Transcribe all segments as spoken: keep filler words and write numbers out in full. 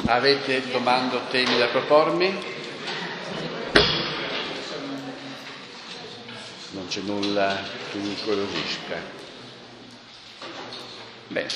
Avete domande o temi da propormi? Non c'è nulla che mi incuriosisca. Bene.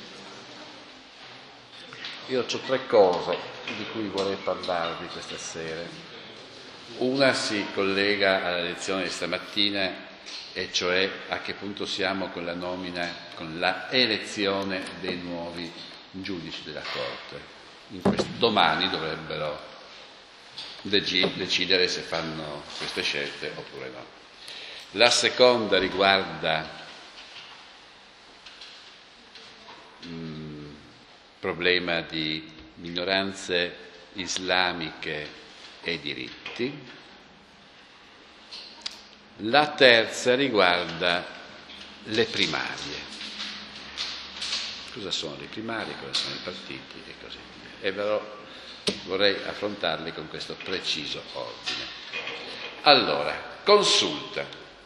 Io ho tre cose di cui vorrei parlarvi questa sera. Una si collega alla lezione di stamattina, e cioè a che punto siamo con la nomina, con la elezione dei nuovi giudici della Corte. In questo, domani dovrebbero deg- decidere se fanno queste scelte oppure no. La seconda riguarda il problema di minoranze islamiche e diritti. La terza riguarda le primarie. Cosa sono le primarie, cosa sono i partiti e così via. E però vorrei affrontarli con questo preciso ordine. Allora, consulta.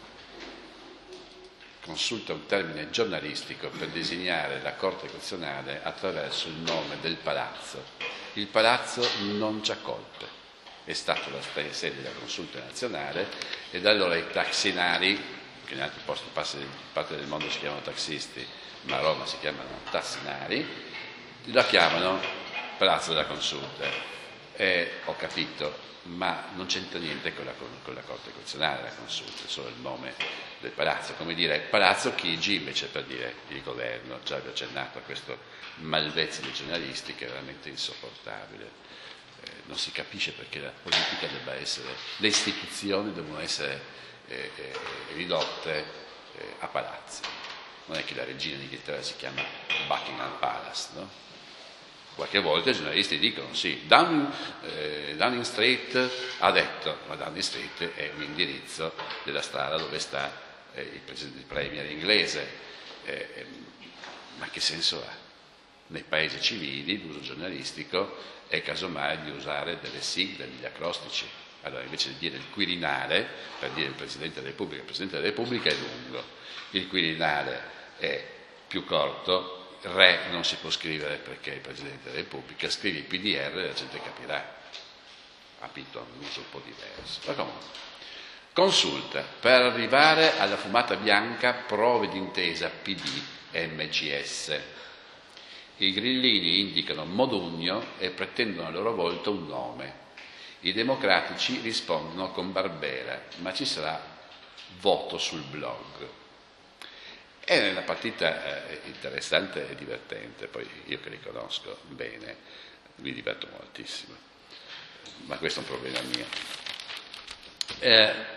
Consulta è un termine giornalistico per designare la Corte Costituzionale attraverso il nome del palazzo. Il palazzo non c'ha colpe. È stata la sede della consulta nazionale e da allora i taxinari, che in altri posti, parte del mondo si chiamano taxisti, ma a Roma si chiamano tassinari, la chiamano Palazzo della Consulta. E ho capito, ma non c'entra niente con la, con la Corte Costituzionale la consulta, è solo il nome del palazzo, come dire Palazzo Chigi invece per dire il governo. Già vi ho accennato a questo malvezzo dei giornalisti che è veramente insopportabile. Non si capisce perché la politica debba essere, le istituzioni devono essere eh, eh, ridotte eh, a palazzi. Non è che la regina d'Inghilterra si chiama Buckingham Palace, no? Qualche volta i giornalisti dicono sì, Downing, eh, Downing Street ha detto, ma Downing Street è un indirizzo della strada dove sta eh, il, presidente, il premier inglese. Eh, eh, ma che senso ha? Nei paesi civili l'uso giornalistico è casomai di usare delle sigle, degli acrostici. Allora invece di dire il Quirinale, per dire il Presidente della Repubblica, il Presidente della Repubblica è lungo, il Quirinale è più corto, Re non si può scrivere perché è il Presidente della Repubblica, scrivi P D R e la gente capirà. Capito? Un uso un po' diverso. Ma comunque, consulta, per arrivare alla fumata bianca, prove d'intesa P D e M C S. I grillini indicano Modugno e pretendono a loro volta un nome. I democratici rispondono con Barbera, ma ci sarà voto sul blog. È una partita eh, interessante e divertente, poi io che li conosco bene, mi diverto moltissimo, ma questo è un problema mio. Eh,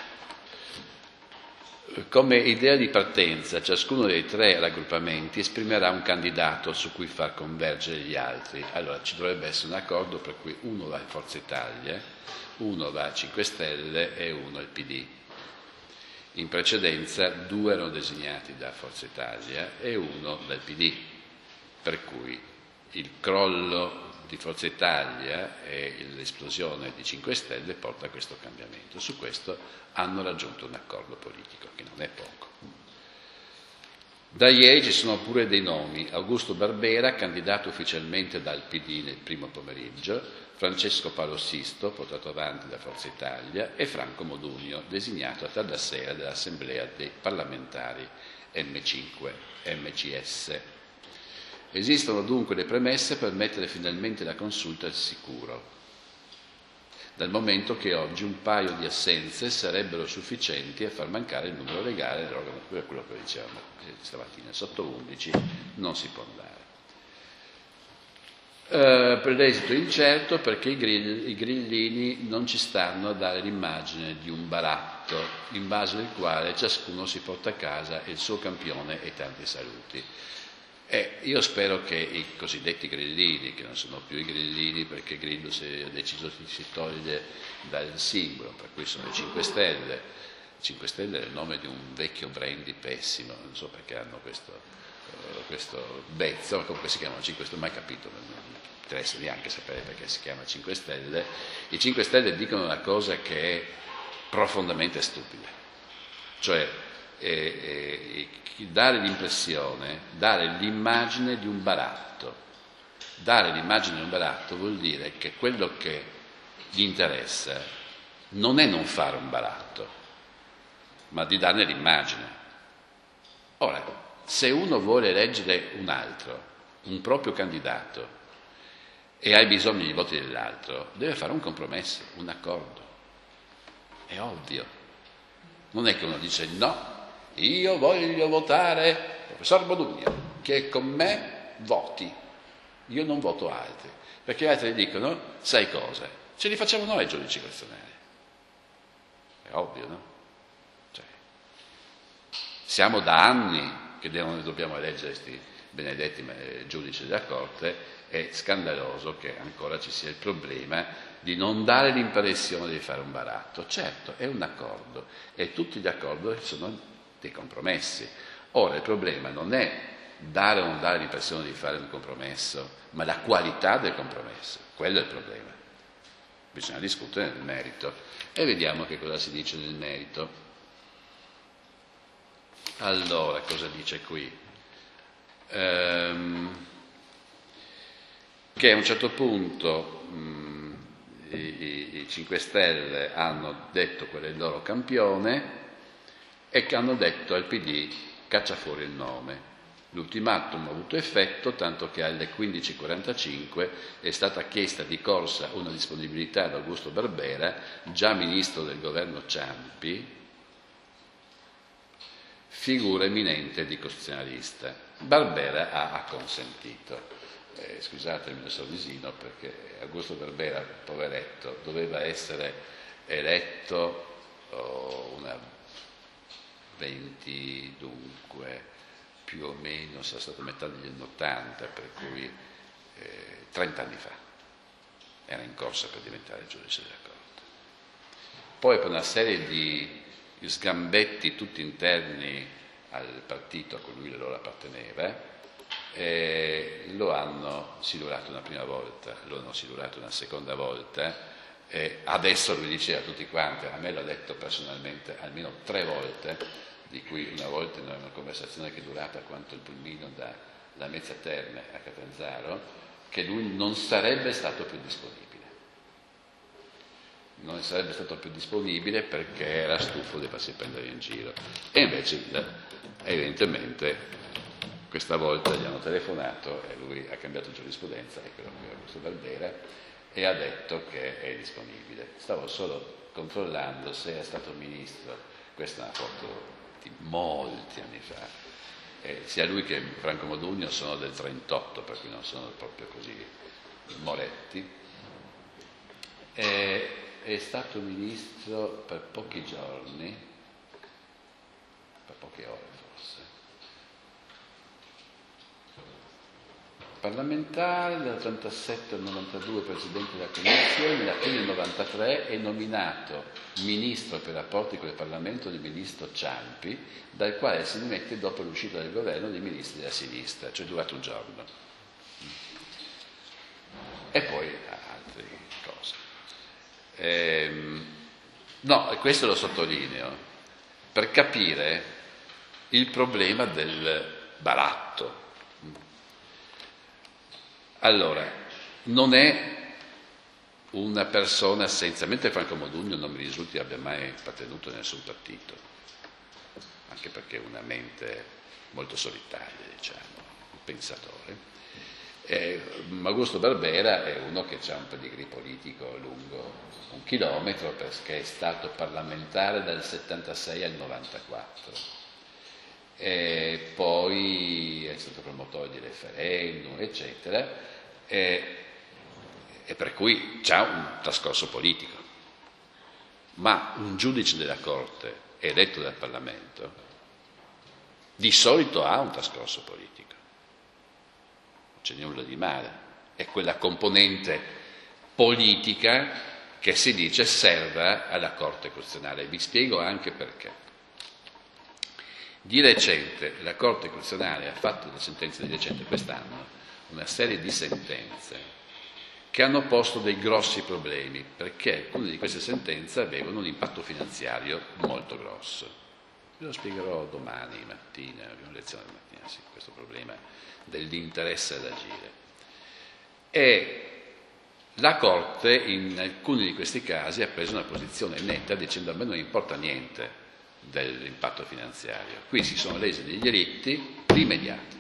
Come idea di partenza, ciascuno dei tre raggruppamenti esprimerà un candidato su cui far convergere gli altri. Allora ci dovrebbe essere un accordo per cui uno va a Forza Italia, uno va a cinque Stelle e uno al P D. In precedenza due erano designati da Forza Italia e uno dal P D, per cui il crollo di Forza Italia e l'esplosione di cinque Stelle porta a questo cambiamento. Su questo hanno raggiunto un accordo politico, che non è poco. Da ieri ci sono pure dei nomi: Augusto Barbera, candidato ufficialmente dal P D nel primo pomeriggio, Francesco Paolo Sisto, portato avanti da Forza Italia, e Franco Modugno, designato a tarda sera dall'Assemblea dei parlamentari M cinque M C S. Esistono dunque le premesse per mettere finalmente la consulta al sicuro, dal momento che oggi un paio di assenze sarebbero sufficienti a far mancare il numero legale dell'organo, per quello che dicevamo stamattina, sotto undici non si può andare. Uh, per l'esito incerto perché i, grill, i grillini non ci stanno a dare l'immagine di un baratto in base al quale ciascuno si porta a casa il suo campione e tanti saluti. Eh, io spero che i cosiddetti grillini, che non sono più i grillini perché Grillo si è deciso che si toglie dal simbolo, per cui sono i cinque Stelle. cinque Stelle è il nome di un vecchio brandy pessimo, non so perché hanno questo, uh, questo bezzo, ma comunque si chiamano cinque Stelle, mai capito, non mi interessa neanche sapere perché si chiama cinque Stelle. I cinque Stelle dicono una cosa che è profondamente stupida, cioè eh, eh, dare l'impressione, dare l'immagine di un baratto, Dare l'immagine di un baratto vuol dire che quello che gli interessa non è non fare un baratto, ma di darne l'immagine. Ora, se uno vuole eleggere un altro, un proprio candidato, e hai bisogno dei voti dell'altro, deve fare un compromesso, un accordo. È ovvio. Non è che uno dice no, io voglio votare il professor Modugno, che con me voti. Io non voto altri, perché altri dicono, sai cosa, ce li facciamo noi i giudici costituzionali. È ovvio, no? Cioè, siamo da anni che devono, dobbiamo eleggere questi benedetti giudici della Corte, è scandaloso che ancora ci sia il problema di non dare l'impressione di fare un baratto. Certo, è un accordo e tutti gli accordi sono dei compromessi. Ora, il problema non è dare o non dare l'impressione di fare un compromesso, ma la qualità del compromesso. Quello è il problema. Bisogna discutere nel merito e vediamo che cosa si dice nel merito. Allora, cosa dice qui? Ehm, che a un certo punto mh, i, i, i cinque Stelle hanno detto qual è il loro campione e che hanno detto al P D caccia fuori il nome. L'ultimatum ha avuto effetto, tanto che alle quindici e quarantacinque è stata chiesta di corsa una disponibilità da Augusto Barbera, già ministro del governo Ciampi, figura eminente di costituzionalista. Barbera ha acconsentito. Eh, scusatemi il sorrisino, perché Augusto Barbera, poveretto, doveva essere eletto oh, una venti dunque, più o meno, sarà stato a metà degli anni ottanta, per cui eh, trenta anni fa era in corsa per diventare giudice della Corte. Poi per una serie di sgambetti tutti interni al partito a cui lui allora apparteneva, eh, lo hanno silurato una prima volta, lo hanno silurato una seconda volta, eh, adesso lui diceva a tutti quanti, a me l'ha detto personalmente almeno tre volte, di cui una volta in una conversazione che è durata quanto il pulmino da, da Mezza Terme a Catanzaro, che lui non sarebbe stato più disponibile. Non sarebbe stato più disponibile perché era stufo di farsi prendere in giro. E invece, evidentemente, questa volta gli hanno telefonato e lui ha cambiato giurisprudenza, è quello che ha Augusto Barbera, e ha detto che è disponibile. Stavo solo controllando se è stato ministro, questa è una foto di molti anni fa, eh, sia lui che Franco Modugno sono del trentotto, per cui non sono proprio così moretti. Eh, è stato ministro per pochi giorni, per poche ore forse, parlamentare dal trentasette al novantadue, presidente della Commissione, nell'aprile del novantatré è nominato ministro per i rapporti con il Parlamento del ministro Ciampi, dal quale si dimette dopo l'uscita del governo dei ministri della sinistra, cioè durato un giorno. E poi altre cose. Ehm, no, questo lo sottolineo, per capire il problema del baratto. Allora, non è una persona senza, mentre Franco Modugno non mi risulti abbia mai appartenuto a nessun partito, anche perché è una mente molto solitaria, diciamo, un pensatore. Eh, Augusto Barbera è uno che ha un pedigree politico lungo un chilometro, perché è stato parlamentare dal settantasei al novantaquattro. E poi è stato promotore di referendum, eccetera, e, e per cui c'ha un trascorso politico. Ma un giudice della Corte eletto dal Parlamento di solito ha un trascorso politico, non c'è nulla di male, è quella componente politica che si dice serva alla Corte Costituzionale. Vi spiego anche perché. Di recente la Corte Costituzionale ha fatto delle sentenze di recente quest'anno, una serie di sentenze che hanno posto dei grossi problemi, perché alcune di queste sentenze avevano un impatto finanziario molto grosso. Ve lo spiegherò domani mattina, abbiamo lezione domattina, sì, questo problema dell'interesse ad agire. e la Corte in alcuni di questi casi ha preso una posizione netta dicendo a me non importa niente dell'impatto finanziario, qui si sono lesi dei diritti immediati.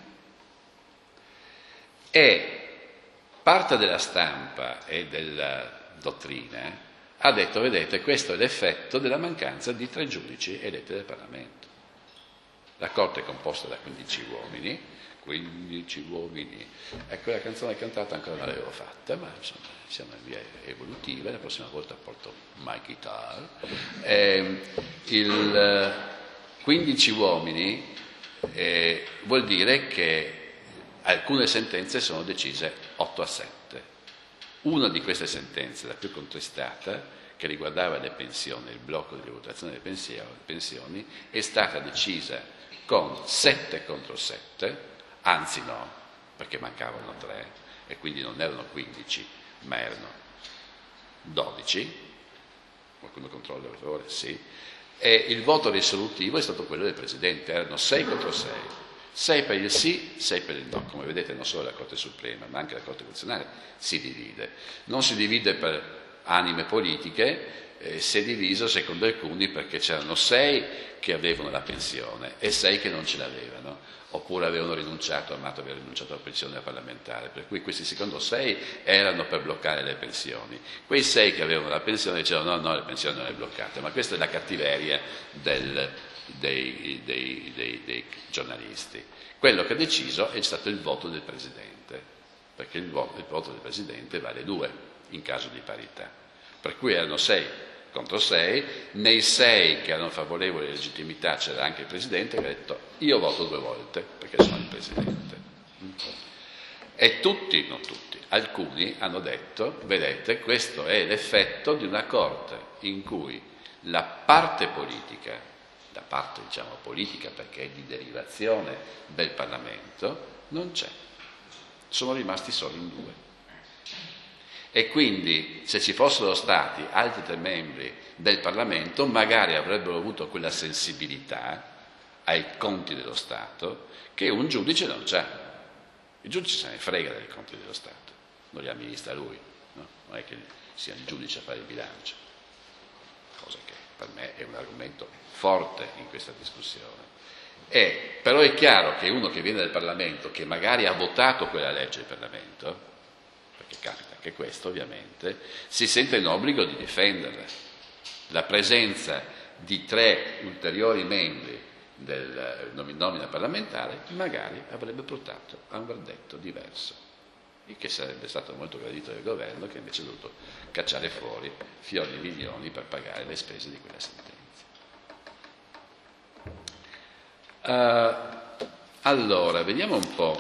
E parte della stampa e della dottrina ha detto, vedete, questo è l'effetto della mancanza di tre giudici eletti dal Parlamento. La Corte è composta da quindici uomini, quindici uomini, ecco la canzone cantata ancora non l'avevo fatta, ma insomma siamo in via evolutiva, la prossima volta porto my guitar. Eh, il quindici uomini eh, vuol dire che alcune sentenze sono decise otto a sette. Una di queste sentenze, la più contestata, che riguardava le pensioni, il blocco di valutazione delle pensioni, è stata decisa con sette contro sette, anzi no, perché mancavano tre, e quindi non erano quindici, ma erano dodici. Qualcuno controlla per favore? Sì. E il voto risolutivo è stato quello del Presidente, erano sei contro sei. sei per il sì, sei per il no. Come vedete non solo la Corte Suprema, ma anche la Corte Costituzionale si divide. Non si divide per anime politiche, eh, si è diviso secondo alcuni perché c'erano sei che avevano la pensione e sei che non ce l'avevano, oppure avevano rinunciato, Amato aveva rinunciato alla pensione parlamentare, per cui questi secondo sei erano per bloccare le pensioni. Quei sei che avevano la pensione dicevano no, no, le pensioni non le bloccate, ma questa è la cattiveria del Dei, dei, dei, dei giornalisti. Quello che ha deciso è stato il voto del Presidente, perché il voto, il voto del Presidente vale due in caso di parità, per cui erano sei contro sei, nei sei che erano favorevoli alla legittimità c'era anche il Presidente che ha detto io voto due volte perché sono il Presidente. E tutti, non tutti, alcuni hanno detto, vedete, questo è l'effetto di una Corte in cui la parte politica, la parte diciamo politica perché è di derivazione del Parlamento, non c'è, sono rimasti solo in due. E quindi se ci fossero stati altri tre membri del Parlamento magari avrebbero avuto quella sensibilità ai conti dello Stato che un giudice non c'ha. Il giudice se ne frega dei conti dello Stato, non li amministra lui, no? Non è che sia il giudice a fare il bilancio, cosa che per me è un argomento forte in questa discussione. E, però è chiaro che uno che viene dal Parlamento, che magari ha votato quella legge del Parlamento, perché capita anche questo ovviamente, si sente in obbligo di difenderla. La presenza di tre ulteriori membri del nomina parlamentare magari avrebbe portato a un verdetto diverso, il che sarebbe stato molto gradito del governo, che invece ha dovuto cacciare fuori fiori di milioni per pagare le spese di quella sentenza. Uh, allora, vediamo un po'.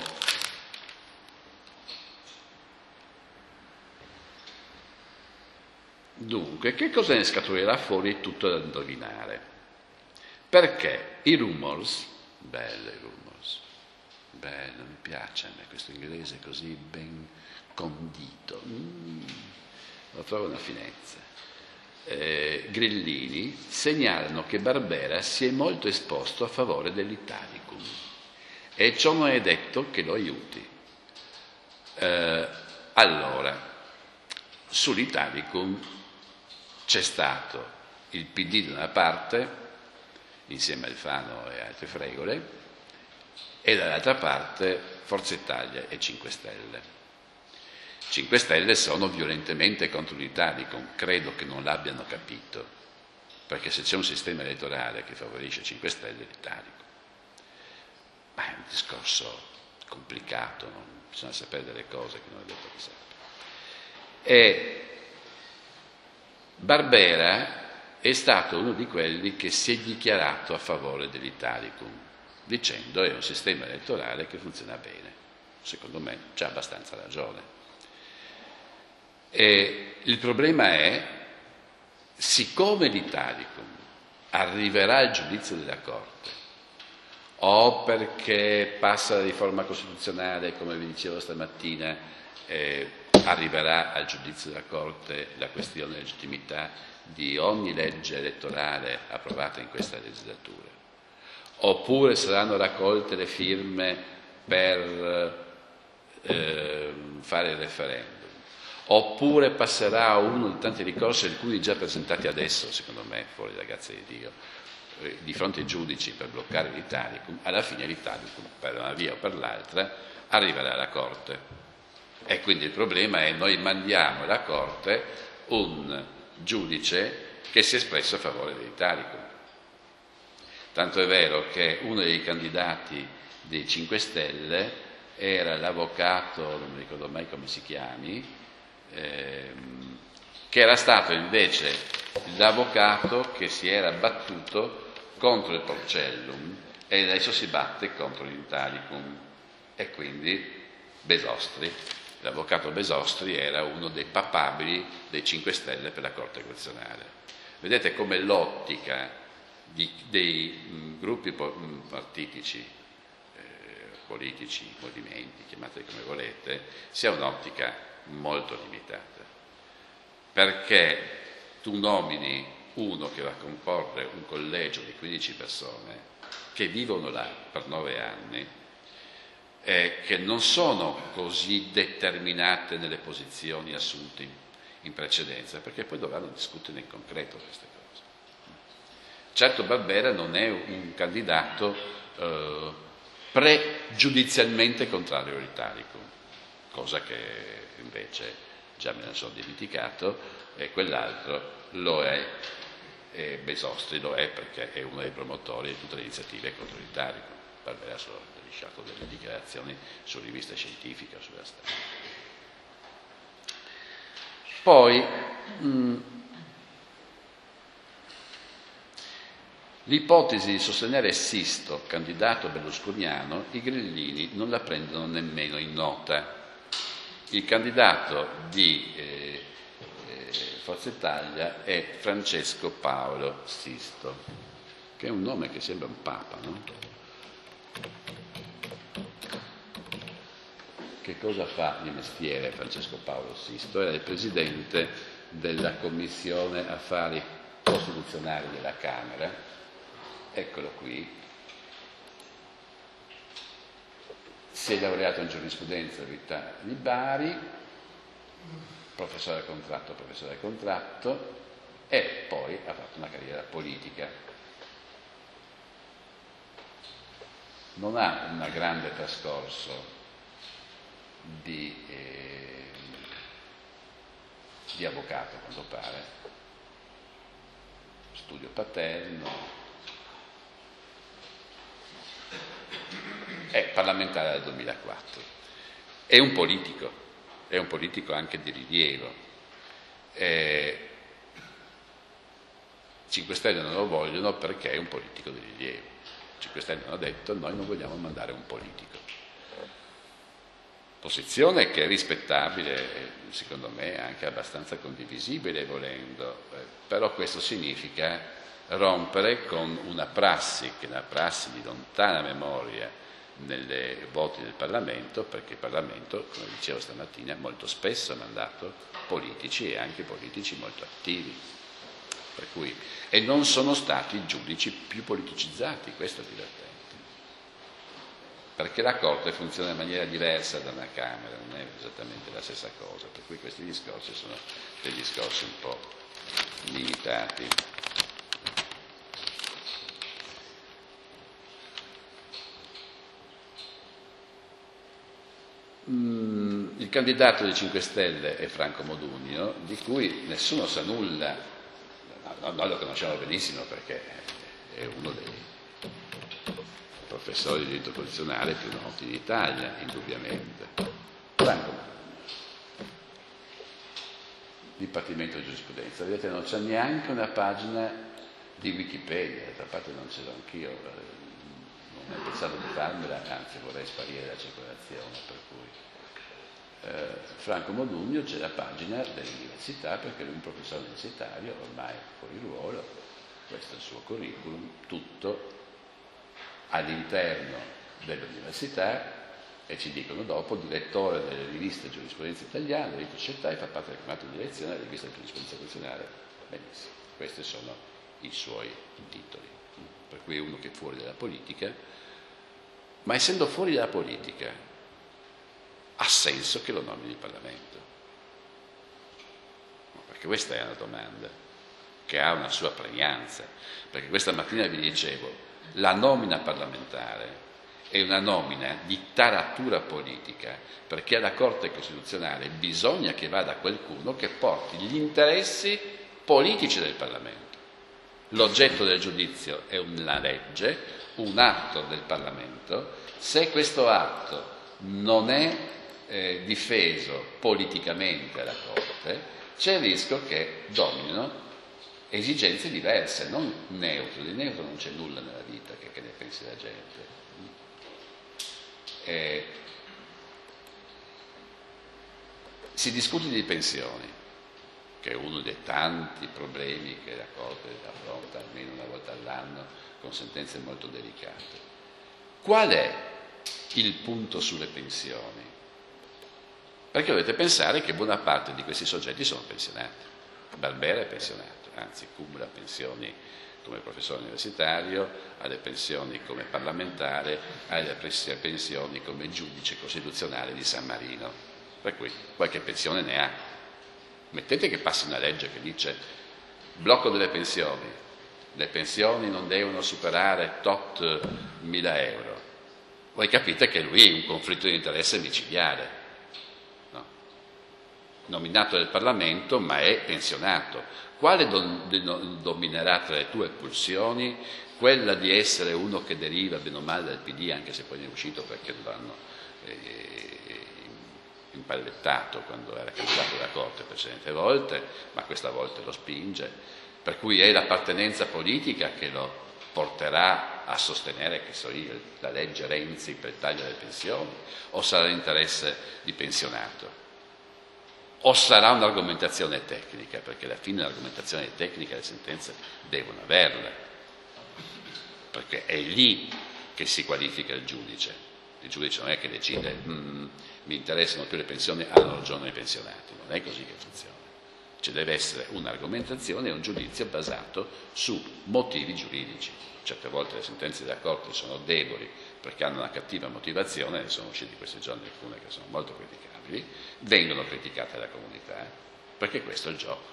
Dunque, che cosa ne scaturirà fuori tutto da indovinare? Perché i rumors, belle rumors, bello, mi piace a me questo inglese così ben condito, mm, lo trovo una finezza. Eh, Grillini segnalano che Barbera si è molto esposto a favore dell'Italicum e ciò non è detto che lo aiuti. Eh, allora, sull'Italicum c'è stato il P D da una parte, insieme a Alfano e altre fregole, e dall'altra parte Forza Italia e cinque Stelle. cinque Stelle sono violentemente contro l'Italicum, credo che non l'abbiano capito, perché se c'è un sistema elettorale che favorisce cinque Stelle è l'Italicum. Ma è un discorso complicato, non bisogna sapere delle cose che non è detto che sappia. E Barbera è stato uno di quelli che si è dichiarato a favore dell'Italicum, dicendo è un sistema elettorale che funziona bene. Secondo me c'ha abbastanza ragione. E il problema è, siccome l'Italicum arriverà al giudizio della Corte, o perché passa la riforma costituzionale, come vi dicevo stamattina, eh, arriverà al giudizio della Corte la questione di legittimità di ogni legge elettorale approvata in questa legislatura, oppure saranno raccolte le firme per eh, fare il referendum, oppure passerà a uno di tanti ricorsi, alcuni già presentati adesso, secondo me, fuori da grazia di Dio, eh, di fronte ai giudici per bloccare l'Italicum, alla fine l'Italicum, per una via o per l'altra, arriverà alla Corte. E quindi il problema è: noi mandiamo alla Corte un giudice che si è espresso a favore dell'Italicum. Tanto è vero che uno dei candidati dei cinque Stelle era l'avvocato, non mi ricordo mai come si chiami, ehm, che era stato invece l'avvocato che si era battuto contro il Porcellum e adesso si batte contro l'Italicum. E quindi Besostri, l'avvocato Besostri, era uno dei papabili dei cinque Stelle per la Corte Costituzionale. Vedete come l'ottica di, dei mh, gruppi po- mh, partitici, eh, politici, movimenti, chiamateli come volete, sia un'ottica molto limitata. Perché tu nomini uno che va a comporre un collegio di quindici persone che vivono là per nove anni, eh, che non sono così determinate nelle posizioni assunte in, in precedenza, perché poi dovranno discutere in concreto queste cose. Certo, Barbera non è un candidato eh, pregiudizialmente contrario all'Italicum, cosa che invece già me ne sono dimenticato, e quell'altro lo è, e Besostri lo è perché è uno dei promotori di tutte le iniziative contro l'Italicum. Barbera ha solo lasciato delle dichiarazioni su riviste scientifiche o sulla stampa. Poi mh, l'ipotesi di sostenere Sisto candidato berlusconiano, i grillini non la prendono nemmeno in nota. Il candidato di eh, eh, Forza Italia è Francesco Paolo Sisto, che è un nome che sembra un papa, no? Che cosa fa di mestiere Francesco Paolo Sisto? Era il presidente della Commissione Affari Costituzionali della Camera, eccolo qui, si è laureato in giurisprudenza all'Università di Bari, professore a contratto, professore a contratto, e poi ha fatto una carriera politica. Non ha un grande trascorso di, eh, di avvocato, a quanto pare, studio paterno, è parlamentare dal duemilaquattro, è un politico, è un politico anche di rilievo. Eh, cinque Stelle non lo vogliono perché è un politico di rilievo. cinque Stelle hanno detto: noi non vogliamo mandare un politico. Posizione che è rispettabile, secondo me anche abbastanza condivisibile volendo, eh, però questo significa rompere con una prassi, che è una prassi di lontana memoria nelle voti del Parlamento, perché il Parlamento, come dicevo stamattina, molto spesso ha mandato politici e anche politici molto attivi, per cui, e non sono stati i giudici più politicizzati, questo è divertente. Perché la Corte funziona in maniera diversa da una Camera, non è esattamente la stessa cosa, per cui questi discorsi sono dei discorsi un po' limitati. Mm, il candidato dei cinque Stelle è Franco Modugno, di cui nessuno sa nulla, noi lo conosciamo benissimo perché è uno dei professori di diritto costituzionale più noti d'Italia, indubbiamente. Franco, Dipartimento di Giurisprudenza, vedete, non c'è neanche una pagina di Wikipedia, d'altra parte non ce l'ho anch'io, non ho pensato di farmela, anzi vorrei sparire la circolazione, per cui eh, Franco Modugno c'è la pagina dell'università, perché lui è un professore universitario, ormai fuori ruolo, questo è il suo curriculum, tutto all'interno dell'università, e ci dicono dopo direttore delle riviste Giurisprudenza Italiana, diritto società, e fa parte del comitato di direzione della rivista Giurisprudenza Costituzionale. Benissimo, questi sono i suoi titoli. Per cui è uno che è fuori dalla politica, ma essendo fuori dalla politica ha senso che lo nomini il Parlamento? Perché questa è una domanda che ha una sua pregnanza, perché questa mattina vi dicevo, la nomina parlamentare è una nomina di taratura politica, perché alla Corte Costituzionale bisogna che vada qualcuno che porti gli interessi politici del Parlamento. L'oggetto del giudizio è una legge, un atto del Parlamento. Se questo atto non è eh, difeso politicamente alla Corte, c'è il rischio che dominino esigenze diverse, non neutre. Di neutro non c'è nulla nella vita, che, che ne pensi la gente. Eh, si discute di pensioni, che è uno dei tanti problemi che la Corte affronta almeno una volta all'anno con sentenze molto delicate. Qual è il punto sulle pensioni? Perché dovete pensare che buona parte di questi soggetti sono pensionati. Barbera è pensionato, anzi cumula pensioni come professore universitario, alle pensioni come parlamentare, alle pensioni come giudice costituzionale di San Marino, per cui qualche pensione ne ha. Mettete che passi una legge che dice blocco delle pensioni, le pensioni non devono superare tot mila euro, voi capite che lui è un conflitto di interesse micidiale, no? Nominato del Parlamento ma è pensionato. Quale dominerà tra le tue pulsioni? Quella di essere uno che deriva bene o male dal P D, anche se poi ne è uscito perché lo hanno eh, impallettato quando era candidato alla Corte precedenti volte, ma questa volta lo spinge, per cui è l'appartenenza politica che lo porterà a sostenere, che so io, la legge Renzi per il taglio delle pensioni, o sarà l'interesse di pensionato? O sarà un'argomentazione tecnica, perché alla fine l'argomentazione tecnica le sentenze devono averla, perché è lì che si qualifica il giudice. Il giudice non è che decide mm, mi interessano più le pensioni, hanno ragione i pensionati, non è così che funziona. Ci deve essere un'argomentazione e un giudizio basato su motivi giuridici. Certe volte le sentenze della Corte sono deboli perché hanno una cattiva motivazione, ne sono usciti questi giorni alcune che sono molto criticabili, vengono criticate dalla comunità, perché questo è il gioco.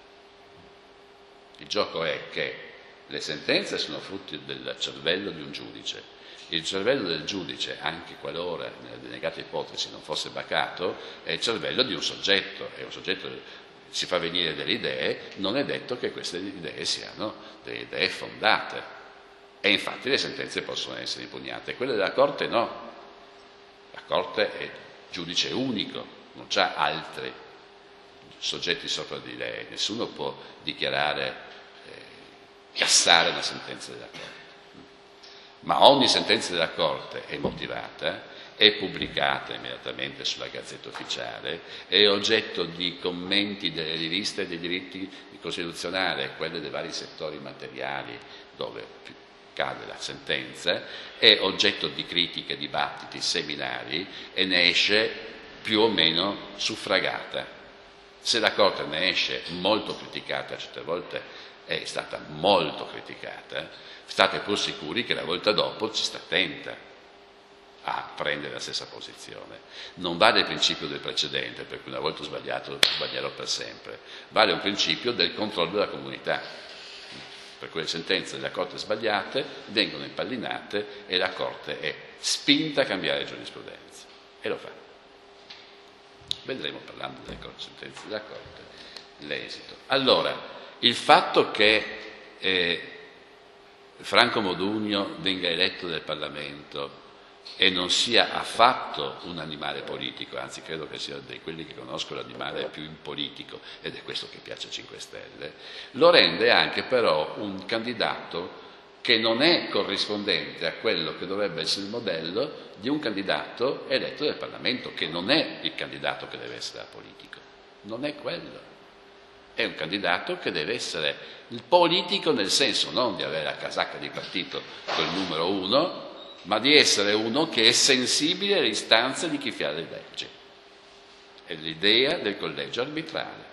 Il gioco è che le sentenze sono frutto del cervello di un giudice. Il cervello del giudice, anche qualora nella denegata ipotesi non fosse bacato, è il cervello di un soggetto, è un soggetto che si fa venire delle idee, non è detto che queste idee siano delle idee fondate. E infatti le sentenze possono essere impugnate. Quelle della Corte no. La Corte è giudice unico, non c'ha altri soggetti sopra di lei, nessuno può dichiarare, eh, cassare una sentenza della Corte. Ma ogni sentenza della Corte è motivata, è pubblicata immediatamente sulla Gazzetta Ufficiale, è oggetto di commenti delle riviste dei diritti costituzionali, quelle dei vari settori materiali dove cade la sentenza, è oggetto di critiche, dibattiti, seminari e ne esce più o meno suffragata. Se la Corte ne esce molto criticata, certe volte è stata molto criticata, state pur sicuri che la volta dopo ci sta attenta a prendere la stessa posizione. Non vale il principio del precedente, per cui una volta sbagliato sbaglierò per sempre, vale un principio del controllo della comunità. Per cui le sentenze della Corte sbagliate vengono impallinate e la Corte è spinta a cambiare giurisprudenza. E lo fa. Vedremo, parlando delle sentenze della Corte, l'esito. Allora, il fatto che eh, Franco Modugno venga eletto del Parlamento e non sia affatto un animale politico, anzi credo che sia di quelli che conosco l'animale più impolitico, ed è questo che piace ai cinque Stelle, lo rende anche però un candidato che non è corrispondente a quello che dovrebbe essere il modello di un candidato eletto del Parlamento, che non è il candidato che deve essere apolitico, non è quello. È un candidato che deve essere il politico nel senso non di avere la casacca di partito col numero uno, ma di essere uno che è sensibile alle istanze di chi fa le leggi. È l'idea del collegio arbitrale.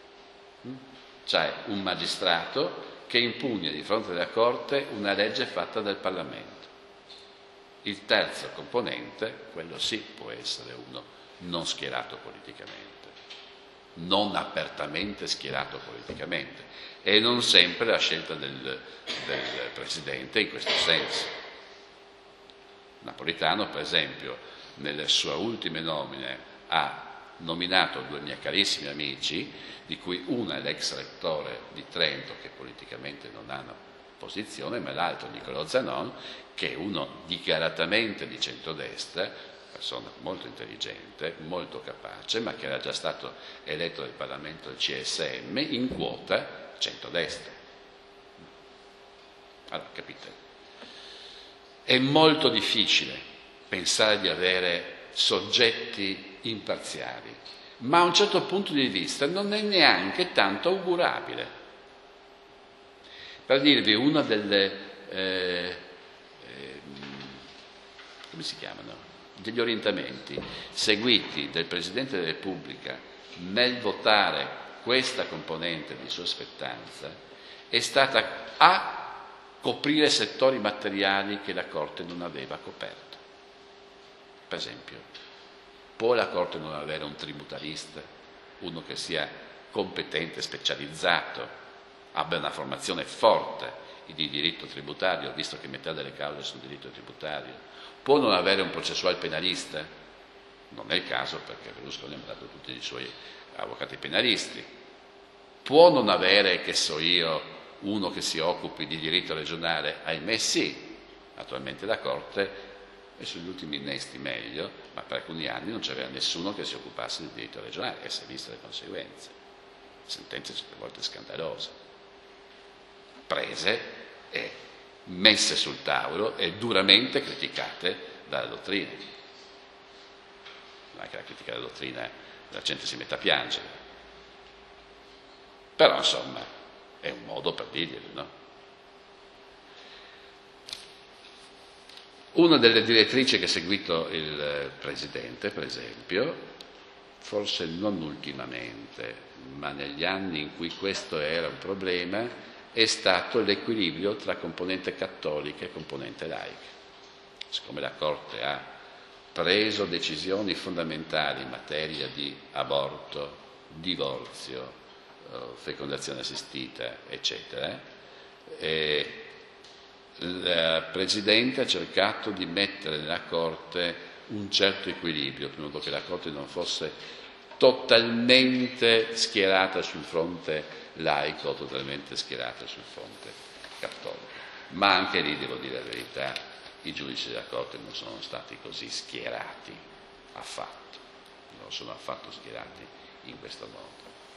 Cioè un magistrato che impugna di fronte alla Corte una legge fatta dal Parlamento. Il terzo componente, quello sì, può essere uno non schierato politicamente, non apertamente schierato politicamente, e non sempre la scelta del, del Presidente in questo senso. Napolitano, per esempio, nelle sue ultime nomine ha nominato due miei carissimi amici, di cui uno è l'ex rettore di Trento, che politicamente non ha una posizione, ma l'altro Niccolò Zanon, che è uno dichiaratamente di centrodestra, persona molto intelligente, molto capace, ma che era già stato eletto nel Parlamento del C S M in quota centrodestra. Allora, capite? È molto difficile pensare di avere soggetti imparziali, ma a un certo punto di vista non è neanche tanto augurabile. Per dirvi una delle eh, eh, come si chiamano? degli orientamenti seguiti dal Presidente della Repubblica nel votare questa componente di sua spettanza è stata a coprire settori materiali che la Corte non aveva coperto. Per esempio, può la Corte non avere un tributarista, uno che sia competente, specializzato, abbia una formazione forte di diritto tributario, visto che metà delle cause sono diritto tributario? Può non avere un processuale penalista? Non è il caso, perché Berlusconi ha mandato tutti i suoi avvocati penalisti. Può non avere, che so io, uno che si occupi di diritto regionale? Ahimè sì, attualmente la Corte, e sugli ultimi innesti meglio, ma per alcuni anni non c'era nessuno che si occupasse di diritto regionale, e si è vista le conseguenze. Sentenze certe volte scandalose, prese e messe sul tavolo e duramente criticate dalla dottrina. Non è che la critica della dottrina la gente si mette a piangere, però insomma è un modo per dirglielo, no? Una delle direttrici che ha seguito il Presidente, per esempio, forse non ultimamente, ma negli anni in cui questo era un problema, è stato l'equilibrio tra componente cattolica e componente laica. Siccome la Corte ha preso decisioni fondamentali in materia di aborto, divorzio, fecondazione assistita, eccetera, e il Presidente ha cercato di mettere nella Corte un certo equilibrio, in modo che la Corte non fosse totalmente schierata sul fronte laico, totalmente schierata sul fronte cattolico. Ma anche lì, devo dire la verità, i giudici della Corte non sono stati così schierati affatto, non sono affatto schierati in questo modo.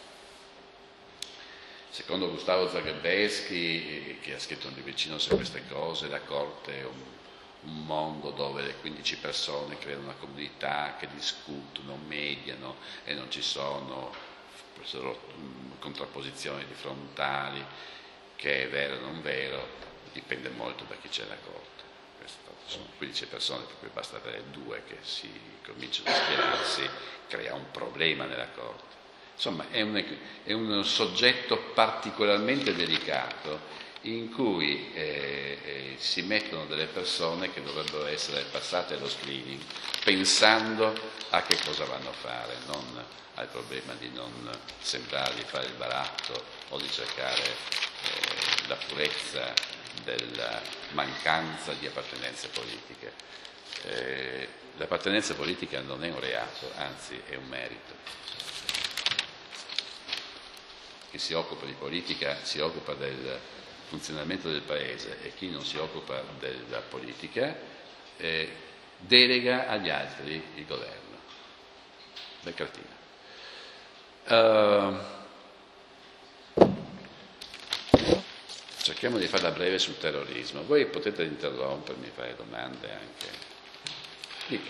Secondo Gustavo Zagrebelsky, che ha scritto un libricino su queste cose, la Corte è un, un mondo dove le quindici persone creano una comunità che discutono, mediano e non ci sono contrapposizioni di frontali, che è vero o non vero, dipende molto da chi c'è alla Corte. Queste sono quindici persone, per cui basta avere due che si cominciano a schierarsi, crea un problema nella Corte. Insomma, è un, è un soggetto particolarmente delicato in cui eh, eh, si mettono delle persone che dovrebbero essere passate allo screening pensando a che cosa vanno a fare, non al problema di non sembrare di fare il baratto o di cercare eh, la purezza della mancanza di appartenenze politiche. Eh, l'appartenenza politica non è un reato, anzi è un merito. Chi si occupa di politica si occupa del funzionamento del Paese, e chi non si occupa della politica eh, delega agli altri il governo. Del cartino. Uh, cerchiamo di farla breve sul terrorismo. Voi potete interrompermi, fare domande anche. Dica.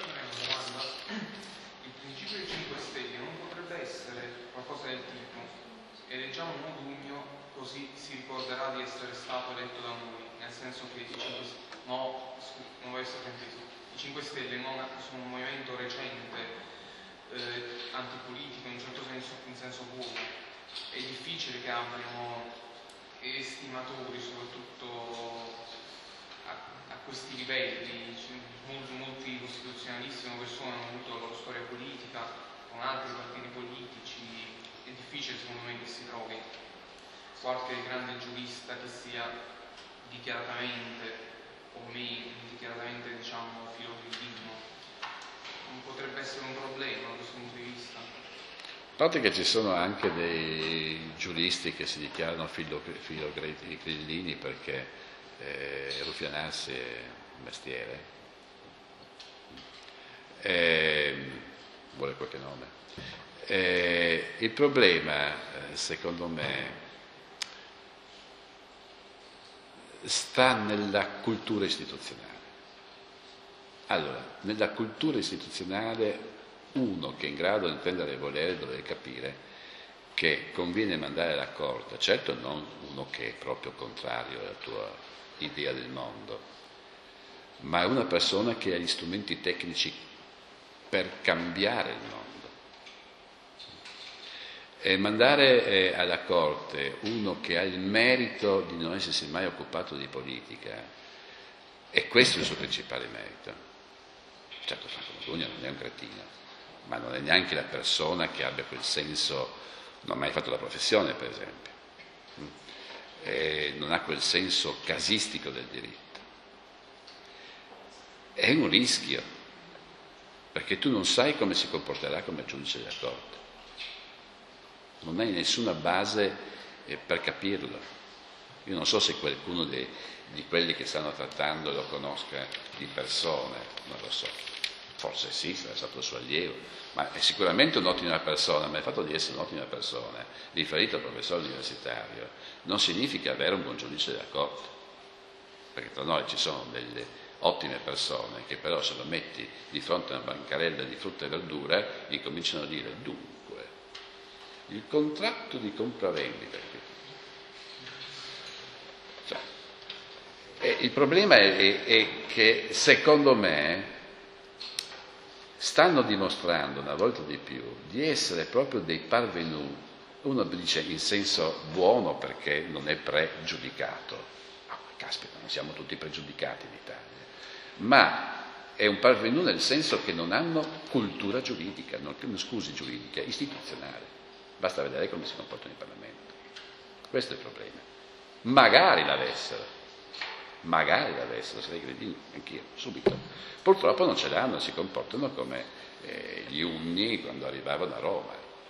Il principio dei cinque Stelle non potrebbe essere qualcosa del tipo: eleggiamo un Modugno, così si ricorderà di essere stato eletto da noi, nel senso che i cinque Stelle, no, non voglio essere confuso, i cinque Stelle non sono un movimento recente, eh, antipolitico in un certo senso, in senso buono. È difficile che abbiano estimatori, soprattutto a, a questi livelli, molti, molti costituzionalisti sono persone che hanno avuto la loro storia politica con altri partiti politici, è difficile secondo me che si trovi qualche grande giurista che sia dichiaratamente o meno, dichiaratamente diciamo filocritino. Non potrebbe essere un problema da questo punto di vista. A parte che ci sono anche dei giuristi che si dichiarano filogrillini perché eh, ruffianarsi è un mestiere, eh, vuole qualche nome. Eh, il problema, secondo me, sta nella cultura istituzionale. Allora, nella cultura istituzionale uno che è in grado di intendere e volere deve capire che conviene mandare alla Corte, certo non uno che è proprio contrario alla tua idea del mondo, ma una persona che ha gli strumenti tecnici per cambiare il mondo. E mandare eh, alla Corte uno che ha il merito di non essersi mai occupato di politica, e questo è il suo principale merito. Certo, Franco Modugno non è un cretino, ma non è neanche la persona che abbia quel senso, non ha mai fatto la professione per esempio, e non ha quel senso casistico del diritto. È un rischio, perché tu non sai come si comporterà come giudice della Corte. Non hai nessuna base eh, per capirlo. Io non so se qualcuno dei, di quelli che stanno trattando lo conosca di persone, non lo so. Forse sì, sarà stato suo allievo, ma è sicuramente un'ottima persona, ma il fatto di essere un'ottima persona, riferito al professore universitario, non significa avere un buon giudice della Corte. Perché tra noi ci sono delle ottime persone che però se lo metti di fronte a una bancarella di frutta e verdura gli cominciano a dire dunque il contratto di compravendita. Cioè, e il problema è, è, è che secondo me stanno dimostrando una volta di più di essere proprio dei parvenu, uno dice in senso buono perché non è pregiudicato, ah, caspita, non siamo tutti pregiudicati in Italia, ma è un parvenu nel senso che non hanno cultura giuridica, non, scusi giuridica, istituzionale. Basta vedere come si comportano in Parlamento. Questo è il problema. Magari l'avessero, magari l'avessero, sarei credibile anch'io, subito. Purtroppo non ce l'hanno, si comportano come eh, gli unni quando arrivavano a Roma.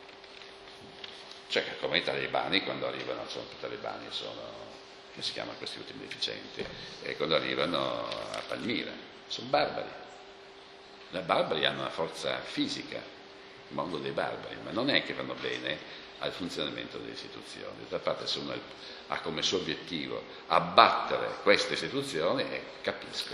Cioè come i talebani quando arrivano, sono più talebani, sono, come si chiamano questi ultimi deficienti, e quando arrivano a Palmira. Sono barbari. I barbari hanno una forza fisica, il mondo dei barbari, ma non è che vanno bene al funzionamento delle istituzioni. D'altra parte, se uno ha come suo obiettivo abbattere queste istituzioni, eh, capisco.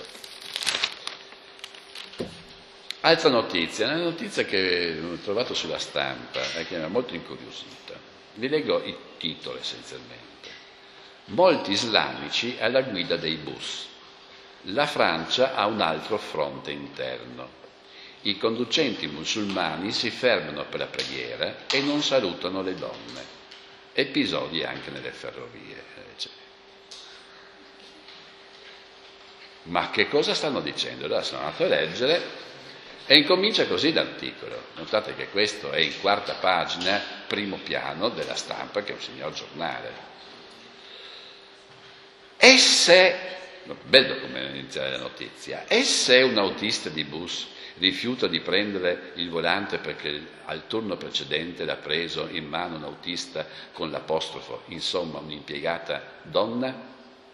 Altra notizia, una notizia che ho trovato sulla stampa e che mi ha molto incuriosita. Vi leggo il titolo essenzialmente. Molti islamici alla guida dei bus. La Francia ha un altro fronte interno. I conducenti musulmani si fermano per la preghiera e non salutano le donne. Episodi anche nelle ferrovie. Ma che cosa stanno dicendo? Allora sono andato a leggere e incomincia così l'articolo. Notate che questo è in quarta pagina, primo piano della Stampa, che è un signor giornale. E se, bello come iniziare la notizia, e se un autista di bus rifiuta di prendere il volante perché al turno precedente l'ha preso in mano un autista con l'apostrofo, insomma un'impiegata donna?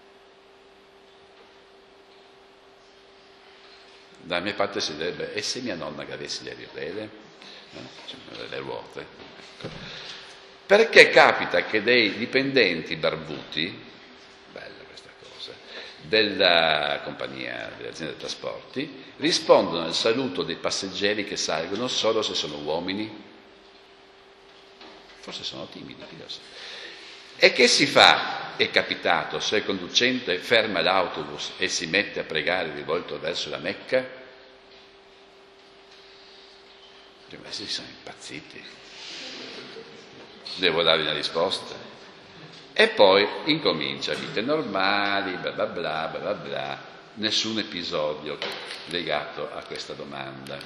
Da mia parte si direbbe, e se mia nonna che avesse le rirele? No? Cioè, le ruote. Ecco. Perché capita che dei dipendenti barbuti, bella questa cosa, della compagnia, dell'azienda dei trasporti, rispondono al saluto dei passeggeri che salgono solo se sono uomini? Forse sono timidi, chi lo sa. E che si fa, è capitato, se il conducente ferma l'autobus e si mette a pregare rivolto verso la Mecca? Ma si sono impazziti. Devo dargli una risposta. E poi incomincia, vite normali, bla bla bla, bla bla. nessun episodio legato a questa domanda.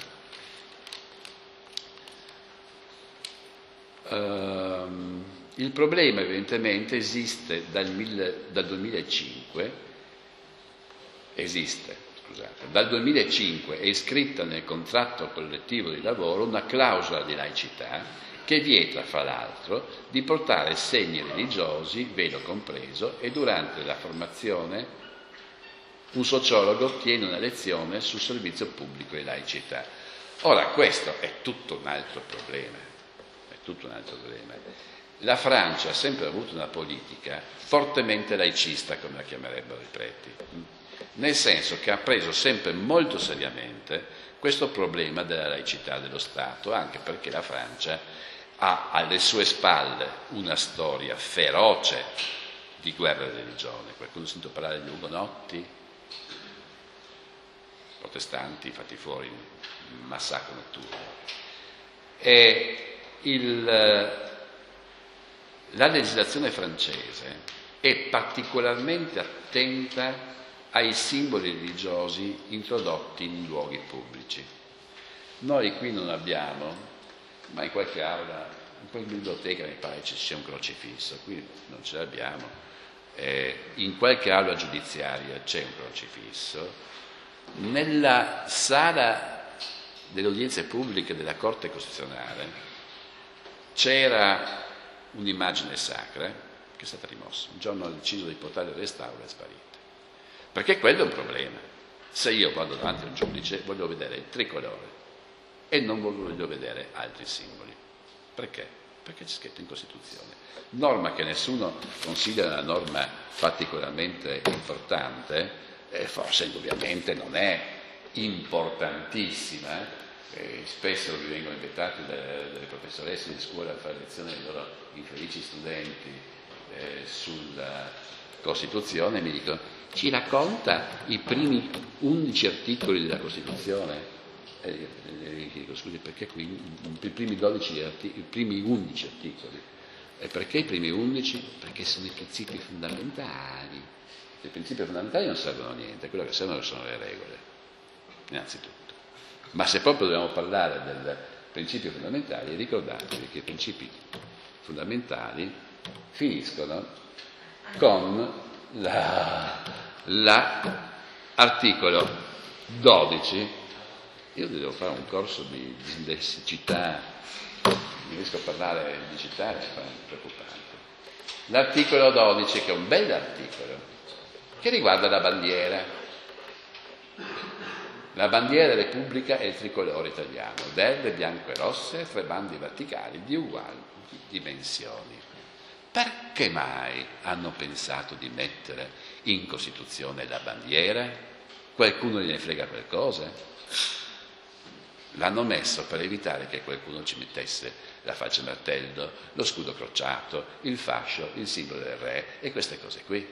Uh, il problema evidentemente esiste dal, mille, dal duemilacinque, esiste, scusate, dal duemilacinque è iscritta nel contratto collettivo di lavoro una clausola di laicità che vieta, fra l'altro, di portare segni religiosi, velo compreso, e durante la formazione un sociologo tiene una lezione sul servizio pubblico e laicità. Ora, questo è tutto un altro problema, è tutto un altro problema. La Francia ha sempre avuto una politica fortemente laicista, come la chiamerebbero i preti, nel senso che ha preso sempre molto seriamente questo problema della laicità dello Stato, anche perché la Francia ha alle sue spalle una storia feroce di guerra di religione. Qualcuno ha sentito parlare degli ugonotti, protestanti fatti fuori in un massacro notturno. E il, la legislazione francese è particolarmente attenta ai simboli religiosi introdotti in luoghi pubblici. Noi qui non abbiamo, ma in qualche aula, in qualche biblioteca mi pare ci sia un crocifisso, qui non ce l'abbiamo, eh, in qualche aula giudiziaria c'è un crocifisso, nella sala delle udienze pubbliche della Corte Costituzionale c'era un'immagine sacra che è stata rimossa, un giorno hanno deciso di portare il restauro e è sparita, perché quello è un problema. Se io vado davanti a un giudice voglio vedere il tricolore e non voglio vedere altri simboli. Perché? Perché c'è scritto in Costituzione. Norma che nessuno considera una norma particolarmente importante, eh, forse indubbiamente non è importantissima, eh, spesso vi vengono invitati delle, delle professoresse di scuola a fare lezioni ai loro infelici studenti eh, sulla Costituzione, e mi dicono: ci racconta i primi undici articoli della Costituzione? Eh, eh, dico, scusi, perché qui i primi dodici articoli, i primi undici articoli? E perché i primi undici? Perché sono i principi fondamentali. I principi fondamentali non servono a niente, quello che servono sono le regole, innanzitutto. Ma se proprio dobbiamo parlare dei principi fondamentali, ricordatevi che i principi fondamentali finiscono con l'articolo la, dodici. Io devo fare un corso di, di lessicità, non riesco a parlare di citare, è preoccupante. L'articolo dodici, che è un bell'articolo, che riguarda la bandiera. La bandiera repubblica è il tricolore italiano, verde, bianco e rosso, e tre bandi verticali di uguali dimensioni. Perché mai hanno pensato di mettere in Costituzione la bandiera? Qualcuno gliene frega qualcosa? L'hanno messo per evitare che qualcuno ci mettesse la faccia a martello, lo scudo crociato, il fascio, il simbolo del re e queste cose qui.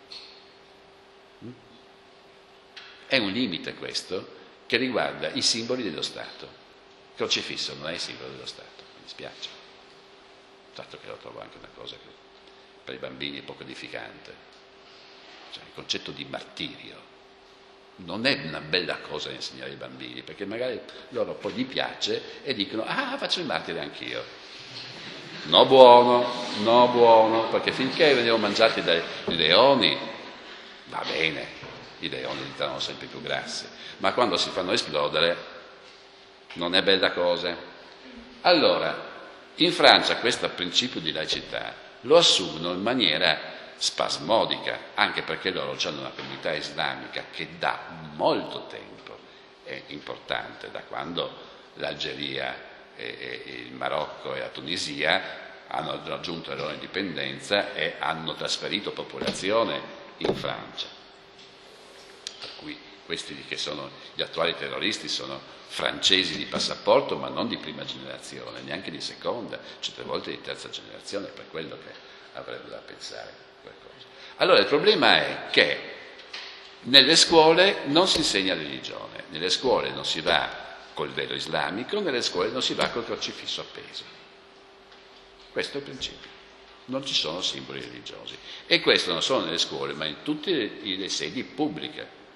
È un limite questo che riguarda i simboli dello Stato. Il crocifisso non è il simbolo dello Stato, mi dispiace. Tanto che lo trovo anche una cosa che per i bambini è poco edificante. Cioè, il concetto di martirio non è una bella cosa da insegnare ai bambini, perché magari loro poi gli piace e dicono: ah, faccio il martire anch'io. No buono, no buono, perché finché veniamo mangiati dai leoni va bene, i leoni diventano sempre più grassi, ma quando si fanno esplodere non è bella cosa. Allora, in Francia questo principio di laicità lo assumono in maniera spasmodica, anche perché loro hanno una comunità islamica che da molto tempo è importante, da quando l'Algeria e, e il Marocco e la Tunisia hanno raggiunto la loro indipendenza e hanno trasferito popolazione in Francia. Per cui questi che sono gli attuali terroristi sono francesi di passaporto, ma non di prima generazione, neanche di seconda, certe volte di terza generazione, per quello che avrebbe da pensare qualcosa. Allora il problema è che nelle scuole non si insegna religione, nelle scuole non si va col velo islamico, nelle scuole non si va col crocifisso appeso. Questo è il principio. Non ci sono simboli religiosi. E questo non solo nelle scuole, ma in tutte le, le sedi pubbliche.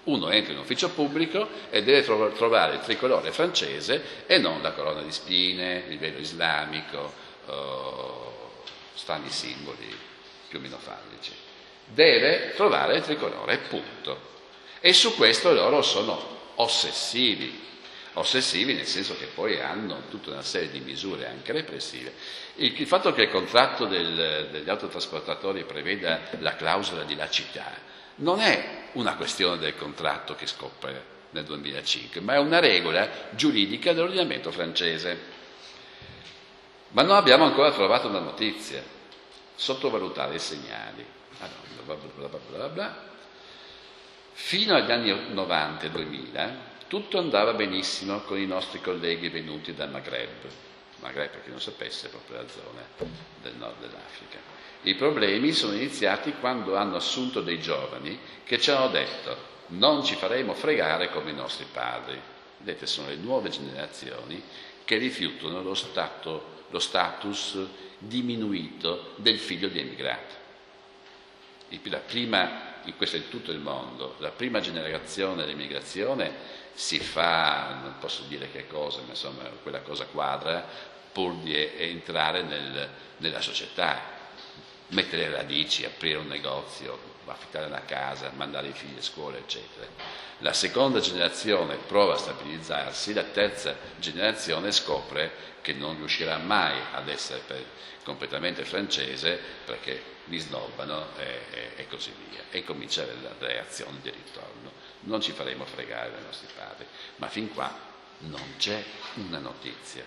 Uno entra in ufficio pubblico e deve tro- trovare il tricolore francese e non la corona di spine, il velo islamico, uh, strani simboli più o meno fallici. Deve trovare il tricolore, punto. E su questo loro sono ossessivi. Ossessivi nel senso che poi hanno tutta una serie di misure anche repressive. Il, il fatto che il contratto del, degli autotrasportatori preveda la clausola di laicità non è una questione del contratto che scopre nel duemilacinque, ma è una regola giuridica dell'ordinamento francese. Ma non abbiamo ancora trovato una notizia. Sottovalutare i segnali. Allora, bla bla bla bla bla. Fino agli anni novanta e duemila tutto andava benissimo con i nostri colleghi venuti dal Maghreb. Maghreb, per chi non sapesse, è proprio la zona del nord dell'Africa. I problemi sono iniziati quando hanno assunto dei giovani che ci hanno detto non ci faremo fregare come i nostri padri. Vedete, sono le nuove generazioni che rifiutano lo, stato, lo status diminuito del figlio di emigrati. La prima, in questo è tutto il mondo, la prima generazione dell'immigrazione si fa, non posso dire che cosa, ma insomma quella cosa quadra, pur di entrare nel, nella società, mettere le radici, aprire un negozio, affittare una casa, mandare i figli a scuola, eccetera. La seconda generazione prova a stabilizzarsi, la terza generazione scopre che non riuscirà mai ad essere per, completamente francese perché li snobbano e, e, e così via. E comincia la reazione di ritorno. Non ci faremo fregare dai nostri padri, ma fin qua non c'è una notizia.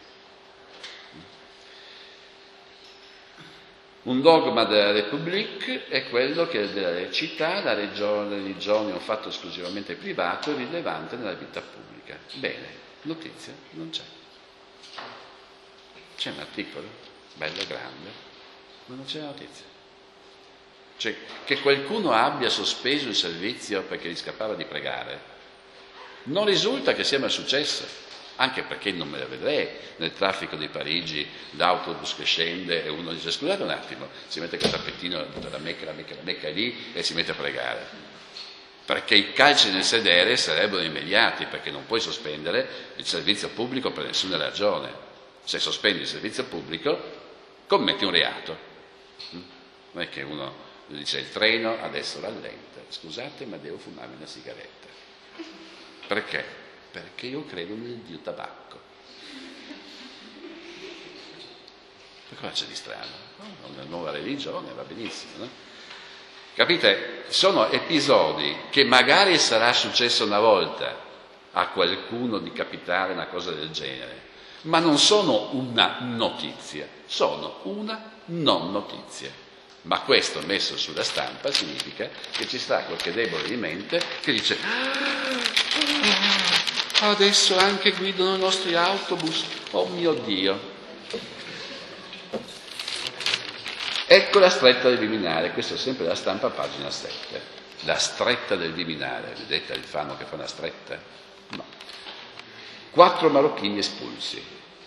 Un dogma della République è quello che della laicità la religione, religione è un fatto esclusivamente privato e rilevante nella vita pubblica. Bene, notizia non c'è. C'è un articolo, bello grande, ma non c'è notizia. Cioè, che qualcuno abbia sospeso il servizio perché gli scappava di pregare, non risulta che sia mai successo. Anche perché non me la vedrei nel traffico di Parigi, l'autobus che scende e uno dice scusate un attimo, si mette col tappettino della Mecca, la Mecca, la Mecca lì e si mette a pregare. Perché i calci nel sedere sarebbero immediati, perché non puoi sospendere il servizio pubblico per nessuna ragione. Se sospendi il servizio pubblico, commetti un reato. Non è che uno dice il treno adesso rallenta, scusate ma devo fumarmi una sigaretta. Perché? Perché io credo nel Dio tabacco. Per cosa c'è di strano? No? Una nuova religione, va benissimo, no? Capite? Sono episodi che magari sarà successo una volta a qualcuno di capitare una cosa del genere, ma non sono una notizia, sono una non notizia. Ma questo messo sulla stampa significa che ci sta qualche debole di mente che dice adesso anche guidano i nostri autobus, oh mio Dio. Ecco la stretta del Viminale, questo è sempre la stampa, pagina sette. La stretta del Viminale, vedete il famo che fa una stretta? No. Quattro marocchini espulsi.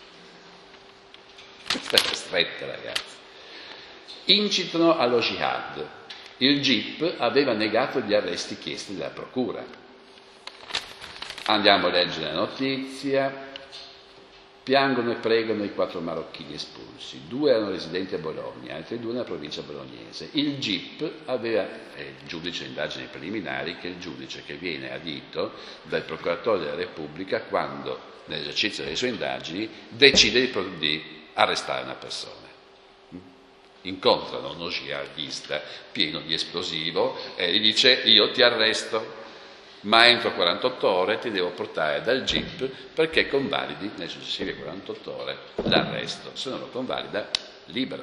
Questa è la stretta, ragazzi. Incitano allo jihad. Il G I P aveva negato gli arresti chiesti dalla procura. Andiamo a leggere la notizia. Piangono e pregano i quattro marocchini espulsi. Due erano residenti a Bologna, altri due nella provincia bolognese. Il G I P aveva, è il giudice di indagini preliminari, che è il giudice che viene adito dal procuratore della Repubblica quando, nell'esercizio delle sue indagini, decide di, di arrestare una persona. Incontrano uno jihadista pieno di esplosivo e gli dice io ti arresto, ma entro quarantotto ore ti devo portare dal G I P perché convalidi nelle successive quarantotto ore l'arresto, se non lo convalida libero.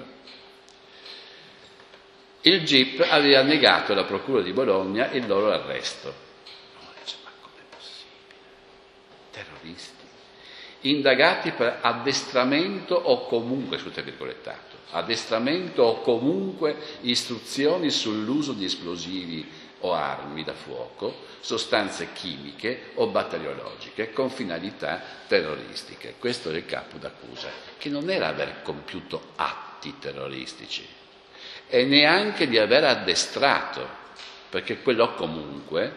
Il G I P aveva negato alla procura di Bologna il loro arresto. Uno dice ma com'è possibile? Terroristi indagati per addestramento o comunque, scusate virgolettato, addestramento o comunque istruzioni sull'uso di esplosivi o armi da fuoco, sostanze chimiche o batteriologiche con finalità terroristiche. Questo è il capo d'accusa, che non era aver compiuto atti terroristici e neanche di aver addestrato, perché quello comunque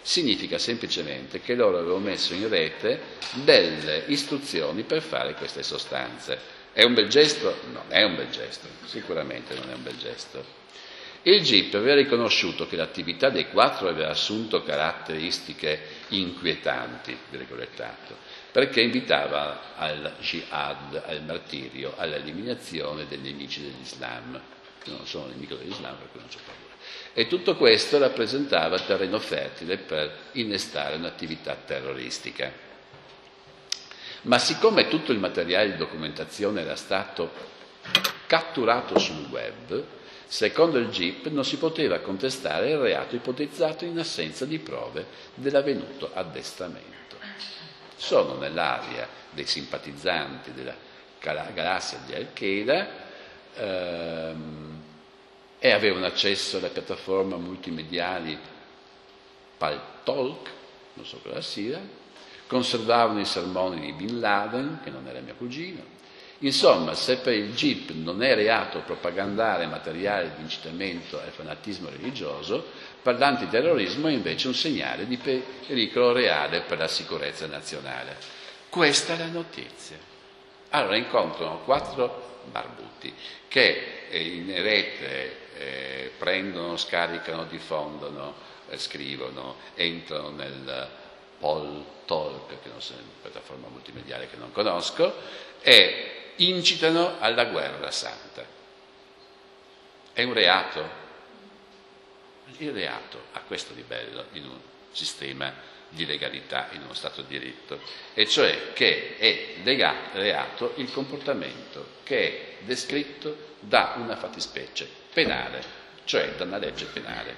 significa semplicemente che loro avevano messo in rete delle istruzioni per fare queste sostanze. È un bel gesto? Non è un bel gesto, sicuramente non è un bel gesto. Il G I P aveva riconosciuto che l'attività dei quattro aveva assunto caratteristiche inquietanti, virgolettato, perché invitava al jihad, al martirio, all'eliminazione dei nemici dell'Islam. Io non sono nemico dell'Islam, per cui non c'ho paura. E tutto questo rappresentava terreno fertile per innestare un'attività terroristica. Ma siccome tutto il materiale di documentazione era stato catturato sul web, secondo il G I P non si poteva contestare il reato ipotizzato in assenza di prove dell'avvenuto addestramento. Sono nell'area dei simpatizzanti della galassia di Al-Qaeda ehm, e avevano accesso alla piattaforma multimediali Paltalk, non so cosa sia, conservavano i sermoni di Bin Laden, che non era mio cugino. Insomma, se per il G I P non è reato propagandare materiale di incitamento al fanatismo religioso, per l'antiterrorismo è invece un segnale di pericolo reale per la sicurezza nazionale. Questa è la notizia. Allora incontrano quattro barbuti che in rete eh, prendono, scaricano, diffondono, eh, scrivono, entrano nel Paltalk, che non è una piattaforma multimediale che non conosco, e incitano alla guerra santa. È un reato? Il reato ha questo livello in un sistema di legalità, in uno Stato di diritto, e cioè che è legato, reato il comportamento che è descritto da una fattispecie penale, cioè da una legge penale.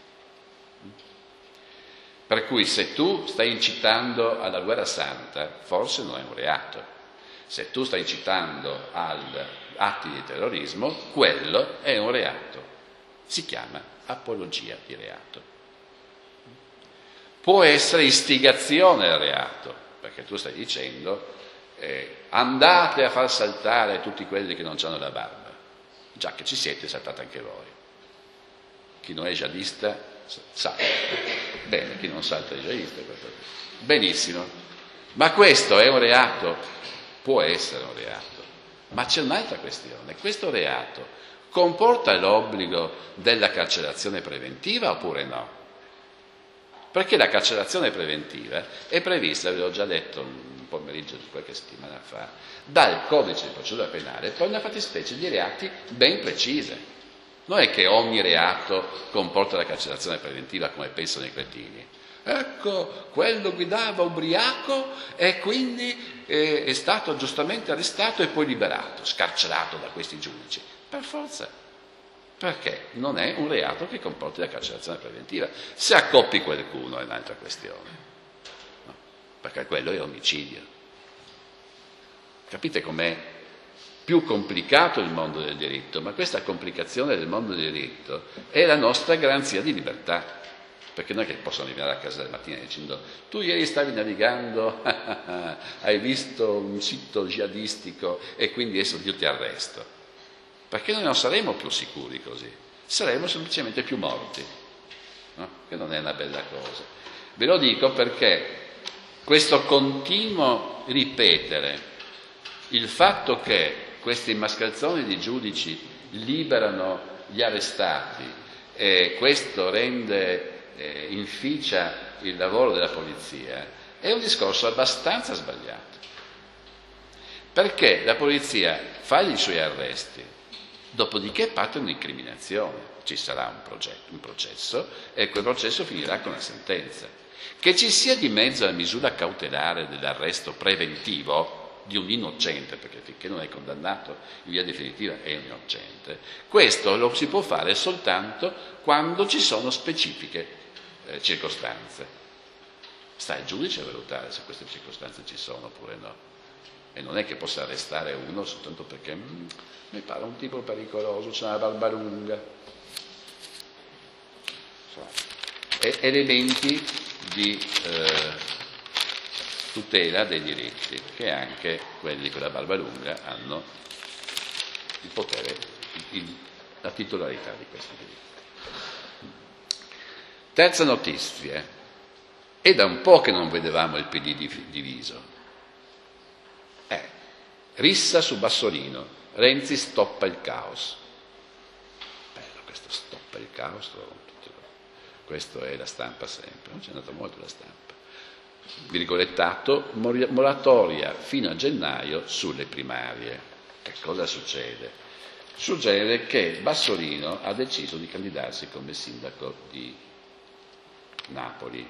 Per cui se tu stai incitando alla guerra santa, forse non è un reato. Se tu stai incitando agli atti di terrorismo, quello è un reato. Si chiama apologia di reato. Può essere istigazione al reato, perché tu stai dicendo eh, andate a far saltare tutti quelli che non hanno la barba. Già che ci siete, saltate anche voi. Chi non è jihadista salta. Bene, chi non salta è jihadista. Benissimo. Ma questo è un reato? Può essere un reato. Ma c'è un'altra questione. Questo reato comporta l'obbligo della carcerazione preventiva oppure no? Perché la carcerazione preventiva è prevista, ve l'ho già detto un pomeriggio di qualche settimana fa, dal codice di procedura penale per una fattispecie di reati ben precise. Non è che ogni reato comporta la carcerazione preventiva come pensano i cretini. Ecco, quello guidava ubriaco e quindi eh, è stato giustamente arrestato e poi liberato, scarcerato da questi giudici. Per forza, perché non è un reato che comporti la carcerazione preventiva. Se accoppi qualcuno è un'altra questione, no? Perché quello è omicidio. Capite com'è più complicato il mondo del diritto, ma questa complicazione del mondo del diritto è la nostra garanzia di libertà. Perché non è che possono arrivare a casa la mattina dicendo tu ieri stavi navigando, hai visto un sito jihadistico e quindi adesso io ti arresto. Perché noi non saremo più sicuri così, saremo semplicemente più morti, no? Che non è una bella cosa. Ve lo dico perché questo continuo ripetere il fatto che questi mascalzoni di giudici liberano gli arrestati e questo rende eh, inficia il lavoro della polizia è un discorso abbastanza sbagliato, perché la polizia fa i suoi arresti, dopodiché parte un'incriminazione, ci sarà un, progetto, un processo e quel processo finirà con una sentenza. Che ci sia di mezzo la misura cautelare dell'arresto preventivo di un innocente, perché finché non è condannato in via definitiva è innocente, questo lo si può fare soltanto quando ci sono specifiche eh, circostanze. Sta il giudice a valutare se queste circostanze ci sono oppure no. E non è che possa arrestare uno soltanto perché mm, mi pare un tipo pericoloso, c'ha una barba lunga. E elementi di eh, tutela dei diritti, che anche quelli con la barba lunga hanno il potere, il, la titolarità di questi diritti. Terza notizia. è da un po' che non vedevamo il P D diviso. Eh, rissa su Bassolino, Renzi stoppa il caos. Bello questo stoppa il caos, questo è la stampa sempre, non c'è andata molto la stampa. Virgolettato, moratoria fino a gennaio sulle primarie. Che cosa succede? Succede che Bassolino ha deciso di candidarsi come sindaco di Napoli.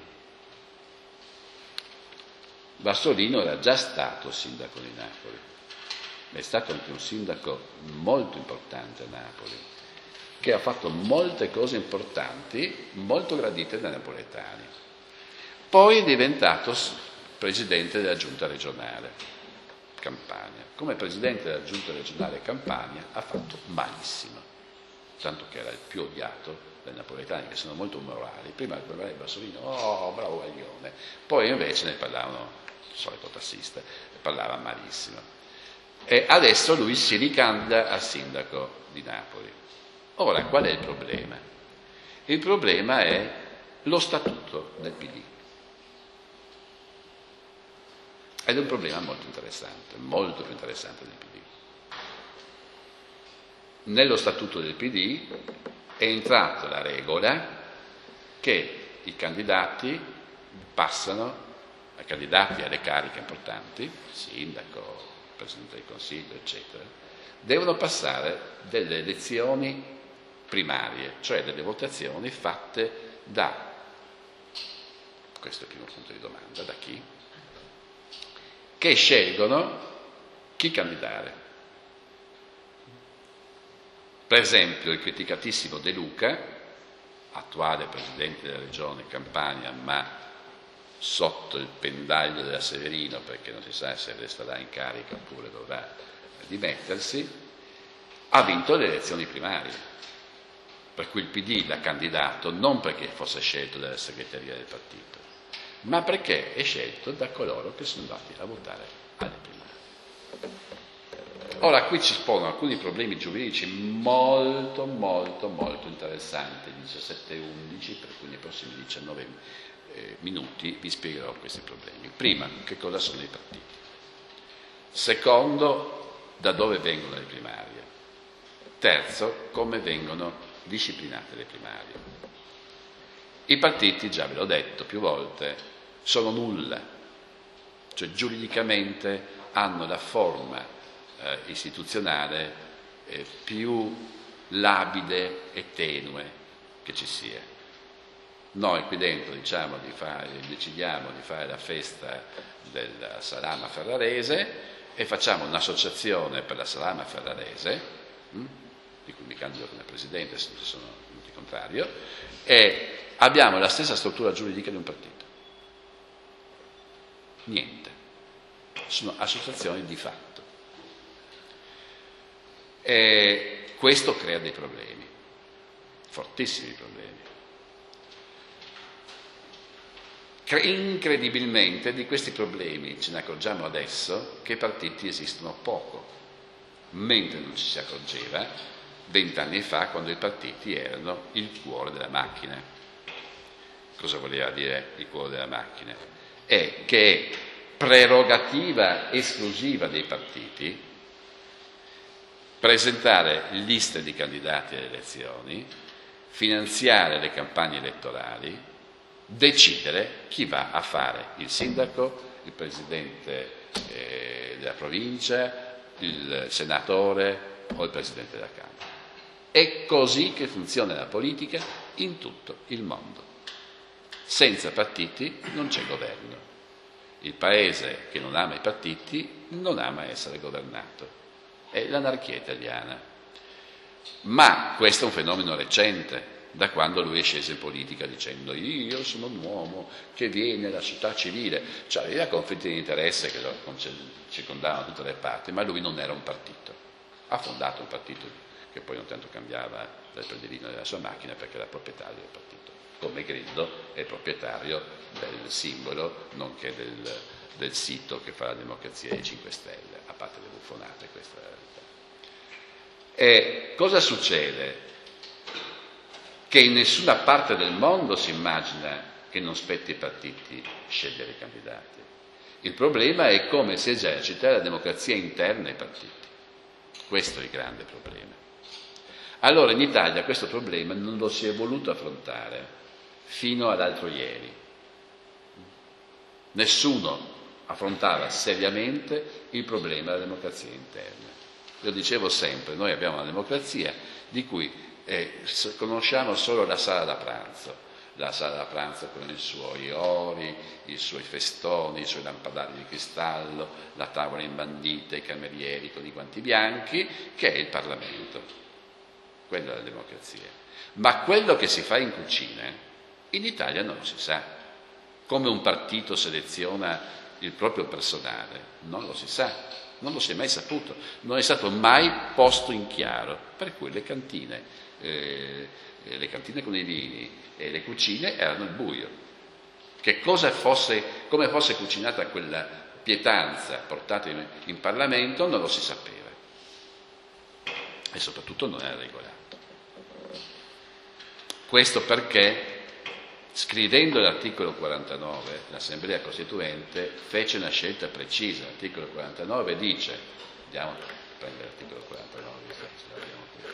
Bassolino era già stato sindaco di Napoli, è stato anche un sindaco molto importante a Napoli, che ha fatto molte cose importanti, molto gradite dai napoletani. Poi è diventato presidente della giunta regionale Campania. Come presidente della giunta regionale Campania ha fatto malissimo, tanto che era il più odiato dai napoletani, che sono molto morali. Prima parlava di Bassolino, oh bravo Baglione, poi invece ne parlavano, il solito tassista, ne parlava malissimo. E adesso lui si ricandida a sindaco di Napoli. Ora, qual è il problema? Il problema è lo statuto del P D. Ed è un problema molto interessante, molto più interessante del P D. Nello statuto del P D è entrata la regola che i candidati passano, i candidati alle cariche importanti, sindaco, presidente del Consiglio, eccetera, devono passare delle elezioni primarie, cioè delle votazioni fatte da, questo è il primo punto di domanda, da chi? Che scelgono chi candidare. Per esempio il criticatissimo De Luca, attuale presidente della regione Campania, ma sotto il pendaglio della Severino, perché non si sa se resterà in carica oppure dovrà dimettersi, ha vinto le elezioni primarie, per cui il P D l'ha candidato non perché fosse scelto dalla segreteria del partito, ma perché è scelto da coloro che sono andati a votare alle primarie. Ora, qui ci pongono alcuni problemi giuridici molto, molto, molto interessanti, diciassette e undici, per cui nei prossimi diciannove eh, minuti vi spiegherò questi problemi. Prima, che cosa sono i partiti? Secondo, da dove vengono le primarie? Terzo, come vengono disciplinate le primarie? I partiti, già ve l'ho detto più volte, sono nulla, cioè giuridicamente hanno la forma eh, istituzionale eh, più labile e tenue che ci sia. Noi qui dentro diciamo di fare, decidiamo di fare la festa della salama ferrarese e facciamo un'associazione per la salama ferrarese, hm, di cui mi candido come presidente se sono venuti contrario, e abbiamo la stessa struttura giuridica di un partito. Niente. Sono associazioni di fatto. E questo crea dei problemi, fortissimi problemi. Incredibilmente di questi problemi ce ne accorgiamo adesso che i partiti esistono poco, mentre non ci si accorgeva vent'anni fa quando i partiti erano il cuore della macchina. Cosa voleva dire il cuore della macchina? È che è prerogativa esclusiva dei partiti presentare liste di candidati alle elezioni, finanziare le campagne elettorali, decidere chi va a fare il sindaco, il presidente eh, della provincia, il senatore o il presidente della Camera. È così che funziona la politica in tutto il mondo. Senza partiti non c'è governo. Il paese che non ama i partiti non ama essere governato. È l'anarchia italiana. Ma questo è un fenomeno recente, da quando lui è sceso in politica dicendo io sono un uomo che viene dalla società civile, cioè aveva conflitti di interesse che lo circondavano da tutte le parti, ma lui non era un partito. Ha fondato un partito che poi non tanto cambiava dal predilino della sua macchina perché era proprietario del partito, come Grillo è proprietario del simbolo nonché del, del sito che fa la democrazia dei cinque Stelle, a parte le buffonate, questa è la verità. E cosa succede? Che in nessuna parte del mondo si immagina che che non spetti ai partiti scegliere i candidati. Il problema è come si esercita la democrazia interna ai partiti. Questo è il grande problema. Allora in Italia questo problema non lo si è voluto affrontare fino all'altro ieri. Nessuno affrontava seriamente il problema della democrazia interna. Io dicevo sempre, noi abbiamo una democrazia di cui eh, conosciamo solo la sala da pranzo, la sala da pranzo con i suoi ori, i suoi festoni, i suoi lampadari di cristallo, la tavola imbandita, i camerieri con i guanti bianchi, che è il Parlamento. Quella è la democrazia. Ma quello che si fa in cucina, in Italia non lo si sa. Come un partito seleziona il proprio personale, non lo si sa, non lo si è mai saputo, non è stato mai posto in chiaro, per cui le cantine, eh, le cantine con i vini e le cucine erano il buio. Che cosa fosse, come fosse cucinata quella pietanza portata in, in Parlamento non lo si sapeva e soprattutto non era regolato. Questo perché scrivendo l'articolo quarantanove, l'Assemblea Costituente fece una scelta precisa. L'articolo quarantanove dice, andiamo a prendere l'articolo quarantanove, ce l'abbiamo qui.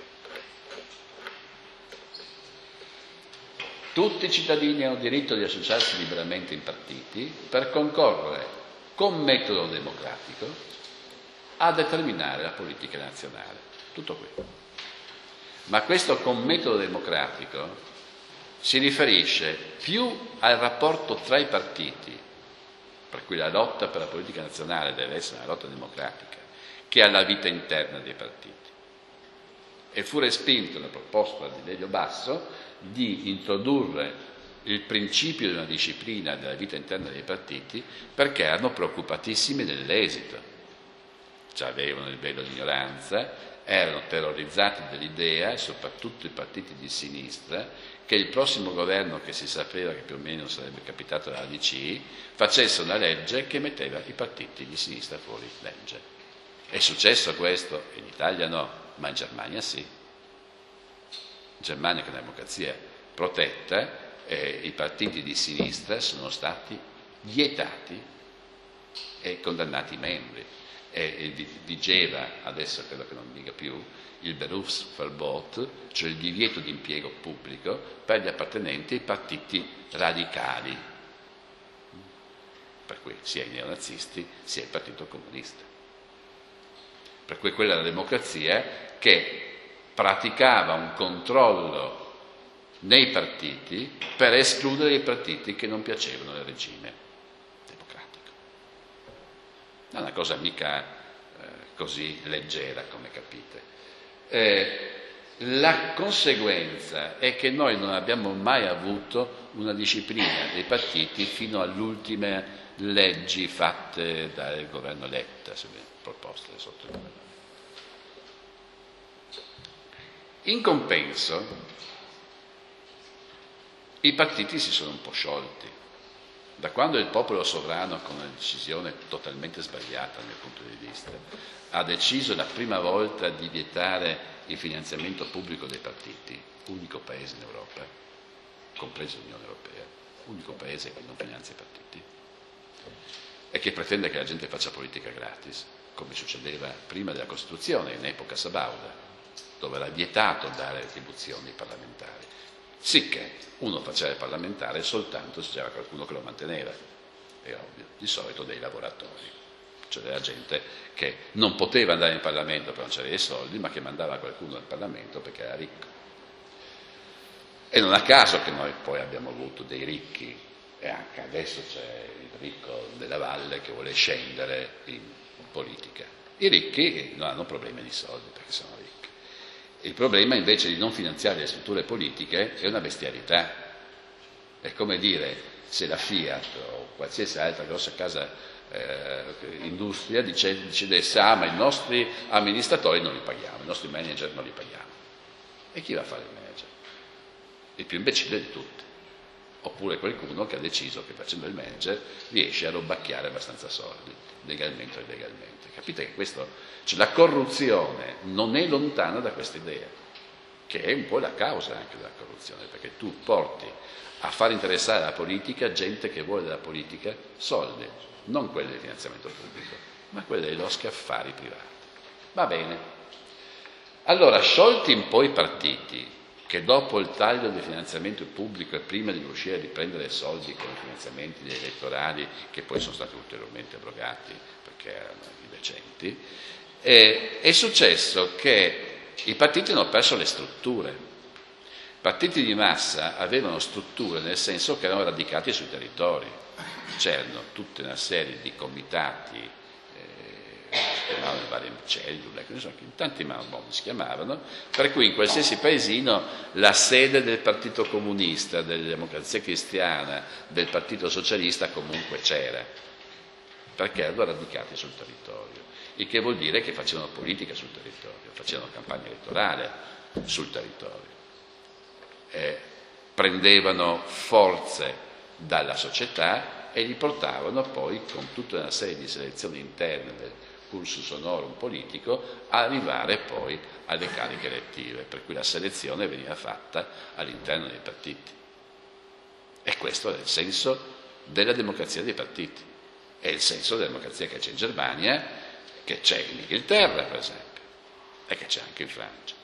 Tutti i cittadini hanno diritto di associarsi liberamente in partiti per concorrere con metodo democratico a determinare la politica nazionale. Tutto qui. Ma questo con metodo democratico si riferisce più al rapporto tra i partiti, per cui la lotta per la politica nazionale deve essere una lotta democratica, che alla vita interna dei partiti. E fu respinto la proposta di Lelio Basso di introdurre il principio di una disciplina della vita interna dei partiti perché erano preoccupatissimi dell'esito. Cioè avevano il velo di ignoranza, erano terrorizzati dall'idea, soprattutto i partiti di sinistra, che il prossimo governo, che si sapeva che più o meno sarebbe capitato dalla D C, facesse una legge che metteva i partiti di sinistra fuori legge. È successo questo? In Italia no, ma in Germania sì. In Germania, che è una democrazia protetta, eh, i partiti di sinistra sono stati vietati e condannati membri. E vigeva, adesso credo che non dica più, il Berufsverbot, cioè il divieto di impiego pubblico per gli appartenenti ai partiti radicali, per cui sia i neonazisti sia il Partito Comunista. Per cui quella è la democrazia che praticava un controllo nei partiti per escludere i partiti che non piacevano al regime democratico. Non è una cosa mica eh, così leggera, come capite. Eh, la conseguenza è che noi non abbiamo mai avuto una disciplina dei partiti fino alle ultime leggi fatte dal governo Letta, proposte sotto il governo. In compenso, i partiti si sono un po' sciolti. Da quando il popolo sovrano, con una decisione totalmente sbagliata dal mio punto di vista, ha deciso la prima volta di vietare il finanziamento pubblico dei partiti, unico paese in Europa, compreso l'Unione Europea, unico paese che non finanzia i partiti, e che pretende che la gente faccia politica gratis, come succedeva prima della Costituzione, in epoca sabauda, dove era vietato dare retribuzioni ai parlamentari. Sicché uno faceva il parlamentare soltanto se c'era qualcuno che lo manteneva, è ovvio, di solito dei lavoratori, cioè della gente che non poteva andare in Parlamento perché non c'aveva i soldi, ma che mandava qualcuno al Parlamento perché era ricco. E non a caso che noi poi abbiamo avuto dei ricchi, e anche adesso c'è il ricco della Valle che vuole scendere in politica. I ricchi non hanno problemi di soldi perché sono ricchi. Il problema invece di non finanziare le strutture politiche è una bestialità. È come dire, se la Fiat o qualsiasi altra grossa casa eh, industria decidesse, ah ma i nostri amministratori non li paghiamo, i nostri manager non li paghiamo. E chi va a fare il manager? Il più imbecille di tutti. Oppure qualcuno che ha deciso che facendo il manager riesce a robacchiare abbastanza soldi, legalmente o illegalmente. Capite che questo, cioè la corruzione non è lontana da questa idea. che è un po' la causa anche della corruzione, perché tu porti a far interessare la politica gente che vuole dalla politica soldi, non quelli del finanziamento pubblico, ma quelli dei loschi affari privati. Va bene. Allora, sciolti un po' i partiti, che dopo il taglio del finanziamento pubblico e prima di riuscire a riprendere soldi con i finanziamenti elettorali, che poi sono stati ulteriormente abrogati perché erano indecenti, eh, è successo che i partiti hanno perso le strutture. I partiti di massa avevano strutture nel senso che erano radicati sui territori, c'erano tutta una serie di comitati, si chiamavano varie cellule, in tanti modi si chiamavano, per cui in qualsiasi paesino la sede del Partito Comunista, della Democrazia Cristiana, del Partito Socialista comunque c'era, perché erano radicati sul territorio, il che vuol dire che facevano politica sul territorio, facevano campagna elettorale sul territorio, eh, prendevano forze dalla società e li portavano poi con tutta una serie di selezioni interne del cursus honorum politico a arrivare poi alle cariche elettive, per cui la selezione veniva fatta all'interno dei partiti. E questo è il senso della democrazia dei partiti, è il senso della democrazia che c'è in Germania, che c'è in Inghilterra per esempio, e che c'è anche in Francia.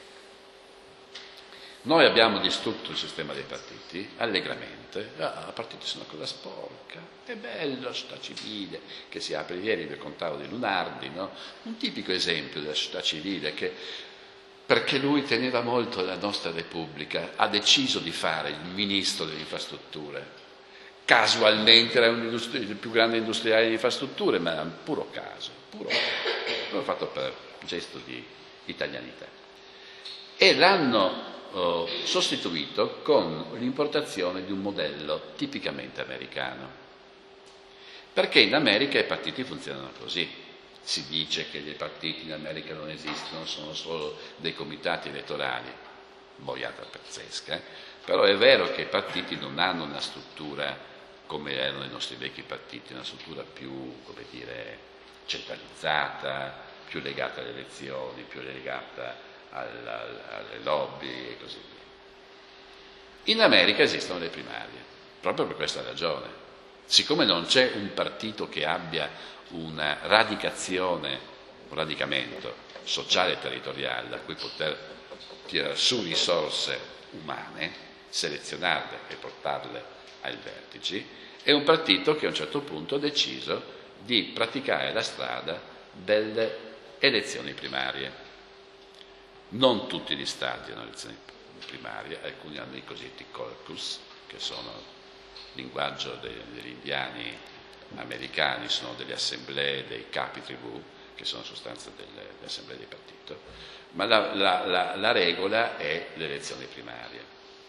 Noi abbiamo distrutto il sistema dei partiti allegramente. Ah, i partiti sono una cosa sporca, è bello la società civile che si apre. Ieri vi contavo di Lunardi, no? Un tipico esempio della società civile che, perché lui teneva molto alla nostra Repubblica, ha deciso di fare il ministro delle infrastrutture. Casualmente era un il più grande industriale di infrastrutture, ma era un puro caso, puro caso. L'ho fatto per gesto di italianità. E l'hanno sostituito con l'importazione di un modello tipicamente americano, perché in America i partiti funzionano così. Si dice che i partiti in America non esistono, sono solo dei comitati elettorali, boiata pazzesca, eh? Però è vero che i partiti non hanno una struttura come erano i nostri vecchi partiti, una struttura più, come dire, centralizzata, più legata alle elezioni, più legata alle lobby e così via. In America esistono le primarie, proprio per questa ragione. Siccome non c'è un partito che abbia una radicazione, un radicamento sociale e territoriale da cui poter tirare su risorse umane, selezionarle e portarle ai vertici, è un partito che a un certo punto ha deciso di praticare la strada delle elezioni primarie. Non tutti gli stati hanno elezioni primarie, alcuni hanno i cosiddetti caucus, che sono il linguaggio dei, degli indiani americani, sono delle assemblee, dei capi tribù, che sono in sostanza delle, delle assemblee di partito, ma la, la, la, la regola è le elezioni primarie.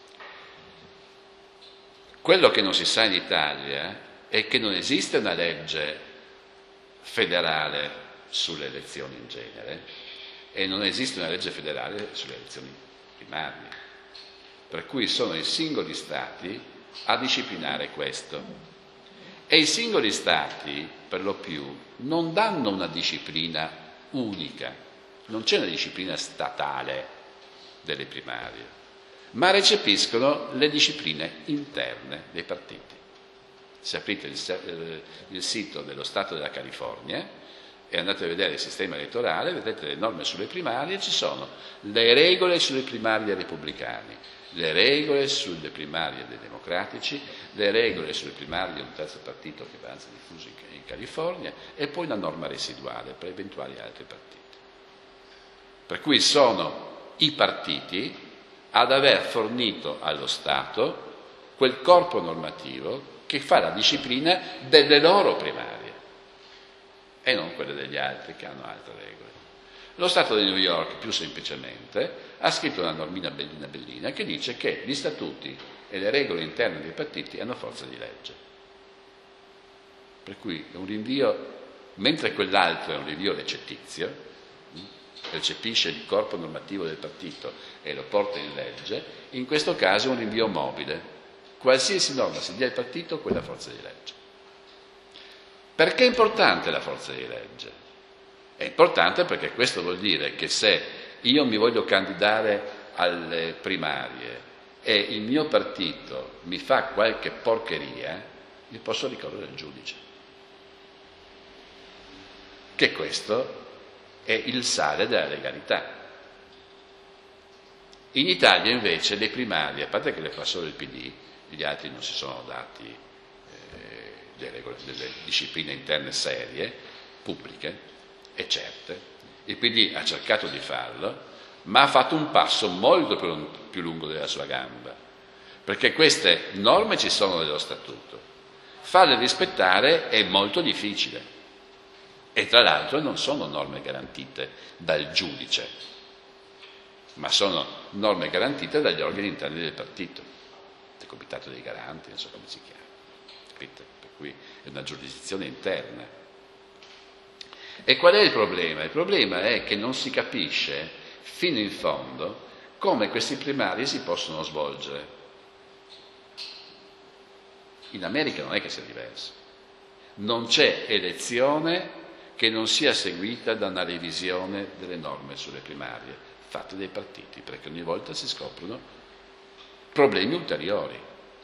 Quello che non si sa in Italia è che non esiste una legge federale sulle elezioni in genere, e non esiste una legge federale sulle elezioni primarie, per cui sono i singoli stati a disciplinare questo. E i singoli stati, per lo più, non danno una disciplina unica, non c'è una disciplina statale delle primarie, ma recepiscono le discipline interne dei partiti. Se aprite il, il sito dello Stato della California e andate a vedere il sistema elettorale, vedete le norme sulle primarie, ci sono le regole sulle primarie repubblicani, le regole sulle primarie dei democratici, le regole sulle primarie di un terzo partito che va anzi diffuso in, in California, e poi una norma residuale per eventuali altri partiti. Per cui sono i partiti ad aver fornito allo Stato quel corpo normativo che fa la disciplina delle loro primarie e non quelle degli altri che hanno altre regole. Lo Stato di New York, più semplicemente, ha scritto una normina bellina bellina che dice che gli statuti e le regole interne dei partiti hanno forza di legge. Per cui è un rinvio, mentre quell'altro è un rinvio recettizio, recepisce il corpo normativo del partito e lo porta in legge, in questo caso è un rinvio mobile. Qualsiasi norma si dia al partito, quella forza di legge. Perché è importante la forza di legge? È importante perché questo vuol dire che se io mi voglio candidare alle primarie e il mio partito mi fa qualche porcheria, io posso ricorrere al giudice. Che questo è il sale della legalità. In Italia invece le primarie, a parte che le fa solo il P D, gli altri non si sono dati eh, delle, regole, delle discipline interne serie, pubbliche e certe. Il P D ha cercato di farlo, ma ha fatto un passo molto più, più lungo della sua gamba, perché queste norme ci sono nello statuto. Farle rispettare è molto difficile e tra l'altro non sono norme garantite dal giudice, ma sono norme garantite dagli organi interni del partito, del comitato dei garanti, non so come si chiama, capite? Per cui è una giurisdizione interna. E qual è il problema? Il problema è che non si capisce fino in fondo come questi primari si possono svolgere. In America non è che sia diverso, non c'è elezione che non sia seguita da una revisione delle norme sulle primarie fatte dai partiti, perché ogni volta si scoprono problemi ulteriori,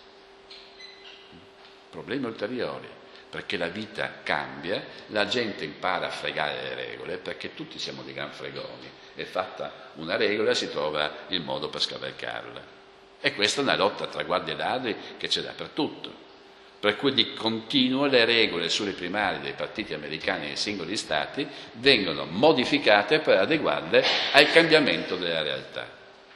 problemi ulteriori, perché la vita cambia, la gente impara a fregare le regole, perché tutti siamo dei gran fregoni, è fatta una regola, si trova il modo per scavalcarla. E questa è una lotta tra guardie e ladri che c'è dappertutto. Per cui di continuo le regole sulle primarie dei partiti americani nei singoli stati vengono modificate per adeguarle al cambiamento della realtà.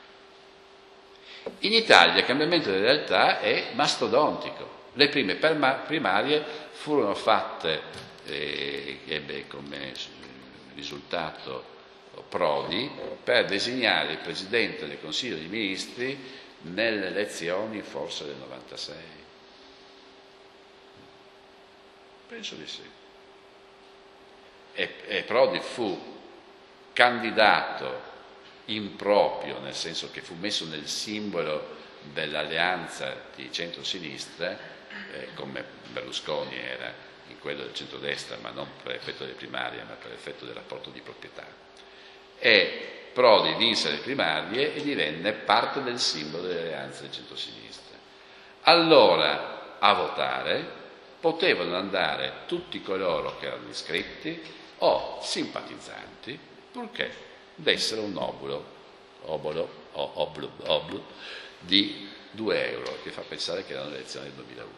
In Italia il cambiamento della realtà è mastodontico. Le prime primarie furono fatte, eh, ebbe come risultato Prodi, per designare il Presidente del Consiglio dei Ministri nelle elezioni forse del novantasei. Penso di sì. E, e Prodi fu candidato improprio, nel senso che fu messo nel simbolo dell'alleanza di centro-sinistra, eh, come Berlusconi era in quello del centrodestra, ma non per effetto delle primarie, ma per effetto del rapporto di proprietà. E Prodi vinse le primarie e divenne parte del simbolo dell'alleanza di centro-sinistra. Allora, a votare potevano andare tutti coloro che erano iscritti o simpatizzanti, purché dessero un obolo, obolo, o oblo, oblo di due euro, che fa pensare che erano le elezioni del duemilauno.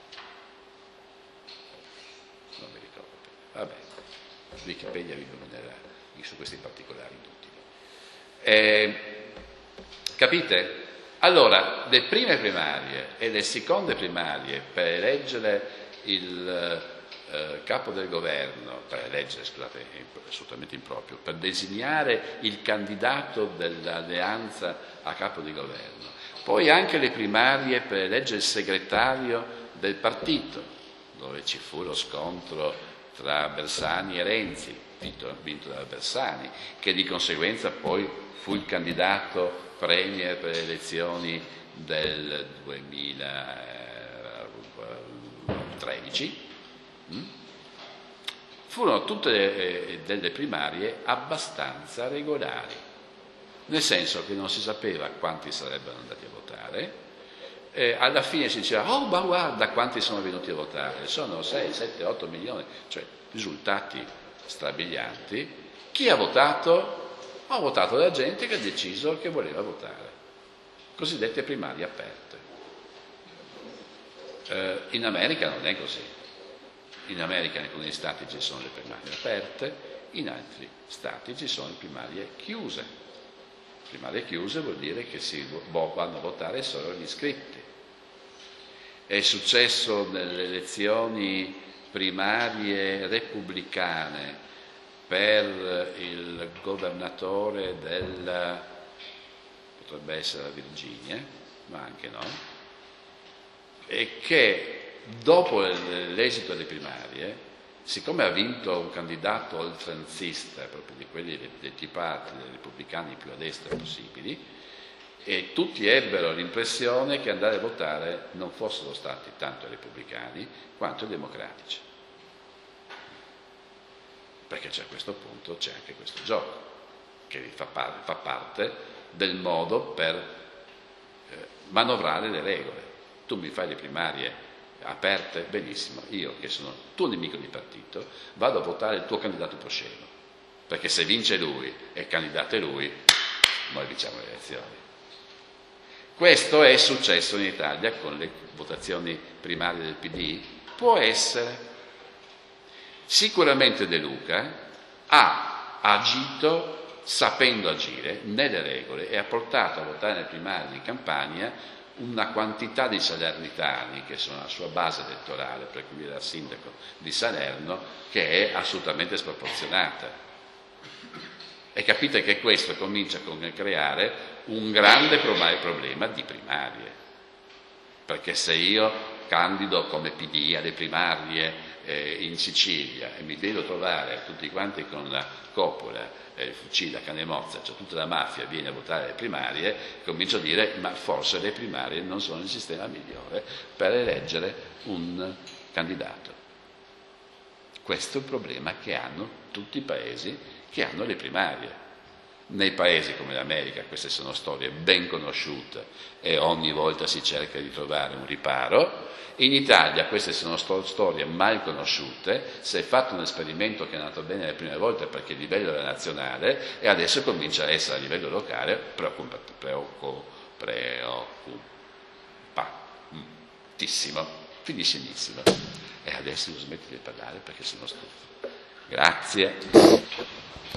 Non mi ricordo. Vabbè, Wikipedia vi nominerà su questi particolari inutili. Eh, capite? Allora, le prime primarie e le seconde primarie per eleggere il eh, capo del governo, per eleggere, scusate, è assolutamente improprio, per designare il candidato dell'alleanza a capo di governo, poi anche le primarie per eleggere il segretario del partito, dove ci fu lo scontro tra Bersani e Renzi, vinto, vinto da Bersani, che di conseguenza poi fu il candidato premier per le elezioni del duemilatredici, furono tutte delle primarie abbastanza regolari, nel senso che non si sapeva quanti sarebbero andati a votare, e alla fine si diceva, oh ma guarda quanti sono venuti a votare, sono sei, sette, otto milioni, cioè risultati strabilianti. Chi ha votato? Ha votato la gente che ha deciso che voleva votare, cosiddette primarie aperte. Eh, in America non è così. In America in alcuni stati ci sono le primarie aperte, in altri stati ci sono le primarie chiuse. Primarie chiuse vuol dire che si vanno a votare solo gli iscritti. È successo nelle elezioni primarie repubblicane per il governatore della, potrebbe essere la Virginia, ma anche no, e che dopo l'esito delle primarie, siccome ha vinto un candidato oltranzista, proprio di quelli dei tipati dei repubblicani più a destra possibili, e tutti ebbero l'impressione che andare a votare non fossero stati tanto i repubblicani quanto i democratici. Perché c'è a questo punto, c'è anche questo gioco. che fa, par- fa parte del modo per eh, manovrare le regole. Tu mi fai le primarie aperte, benissimo, io che sono tuo nemico di partito vado a votare il tuo candidato prosceno, perché se vince lui e candidato è lui, noi vinciamo le elezioni. Questo è successo in Italia con le votazioni primarie del P D? Può essere. Sicuramente De Luca ha agito sapendo agire nelle regole e ha portato a votare nelle primarie di Campania una quantità di salernitani che sono la sua base elettorale, per cui era sindaco di Salerno, che è assolutamente sproporzionata. E capite che questo comincia a creare un grande problema di primarie, perché se io candido come P D alle primarie eh, in Sicilia e mi devo trovare tutti quanti con la coppola, eh, il fucile, la canna e mozza, cioè tutta la mafia viene a votare le primarie, comincio a dire ma forse le primarie non sono il sistema migliore per eleggere un candidato. Questo è il problema che hanno tutti i paesi che hanno le primarie. Nei paesi come l'America queste sono storie ben conosciute e ogni volta si cerca di trovare un riparo. In Italia queste sono sto- storie mal conosciute, si è fatto un esperimento che è andato bene le prime volte perché il livello era nazionale e adesso comincia a essere a livello locale preoccupatissimo, preoccupatissimo, finissimissimo. E adesso devo smettere di parlare perché sono stufo. Grazie.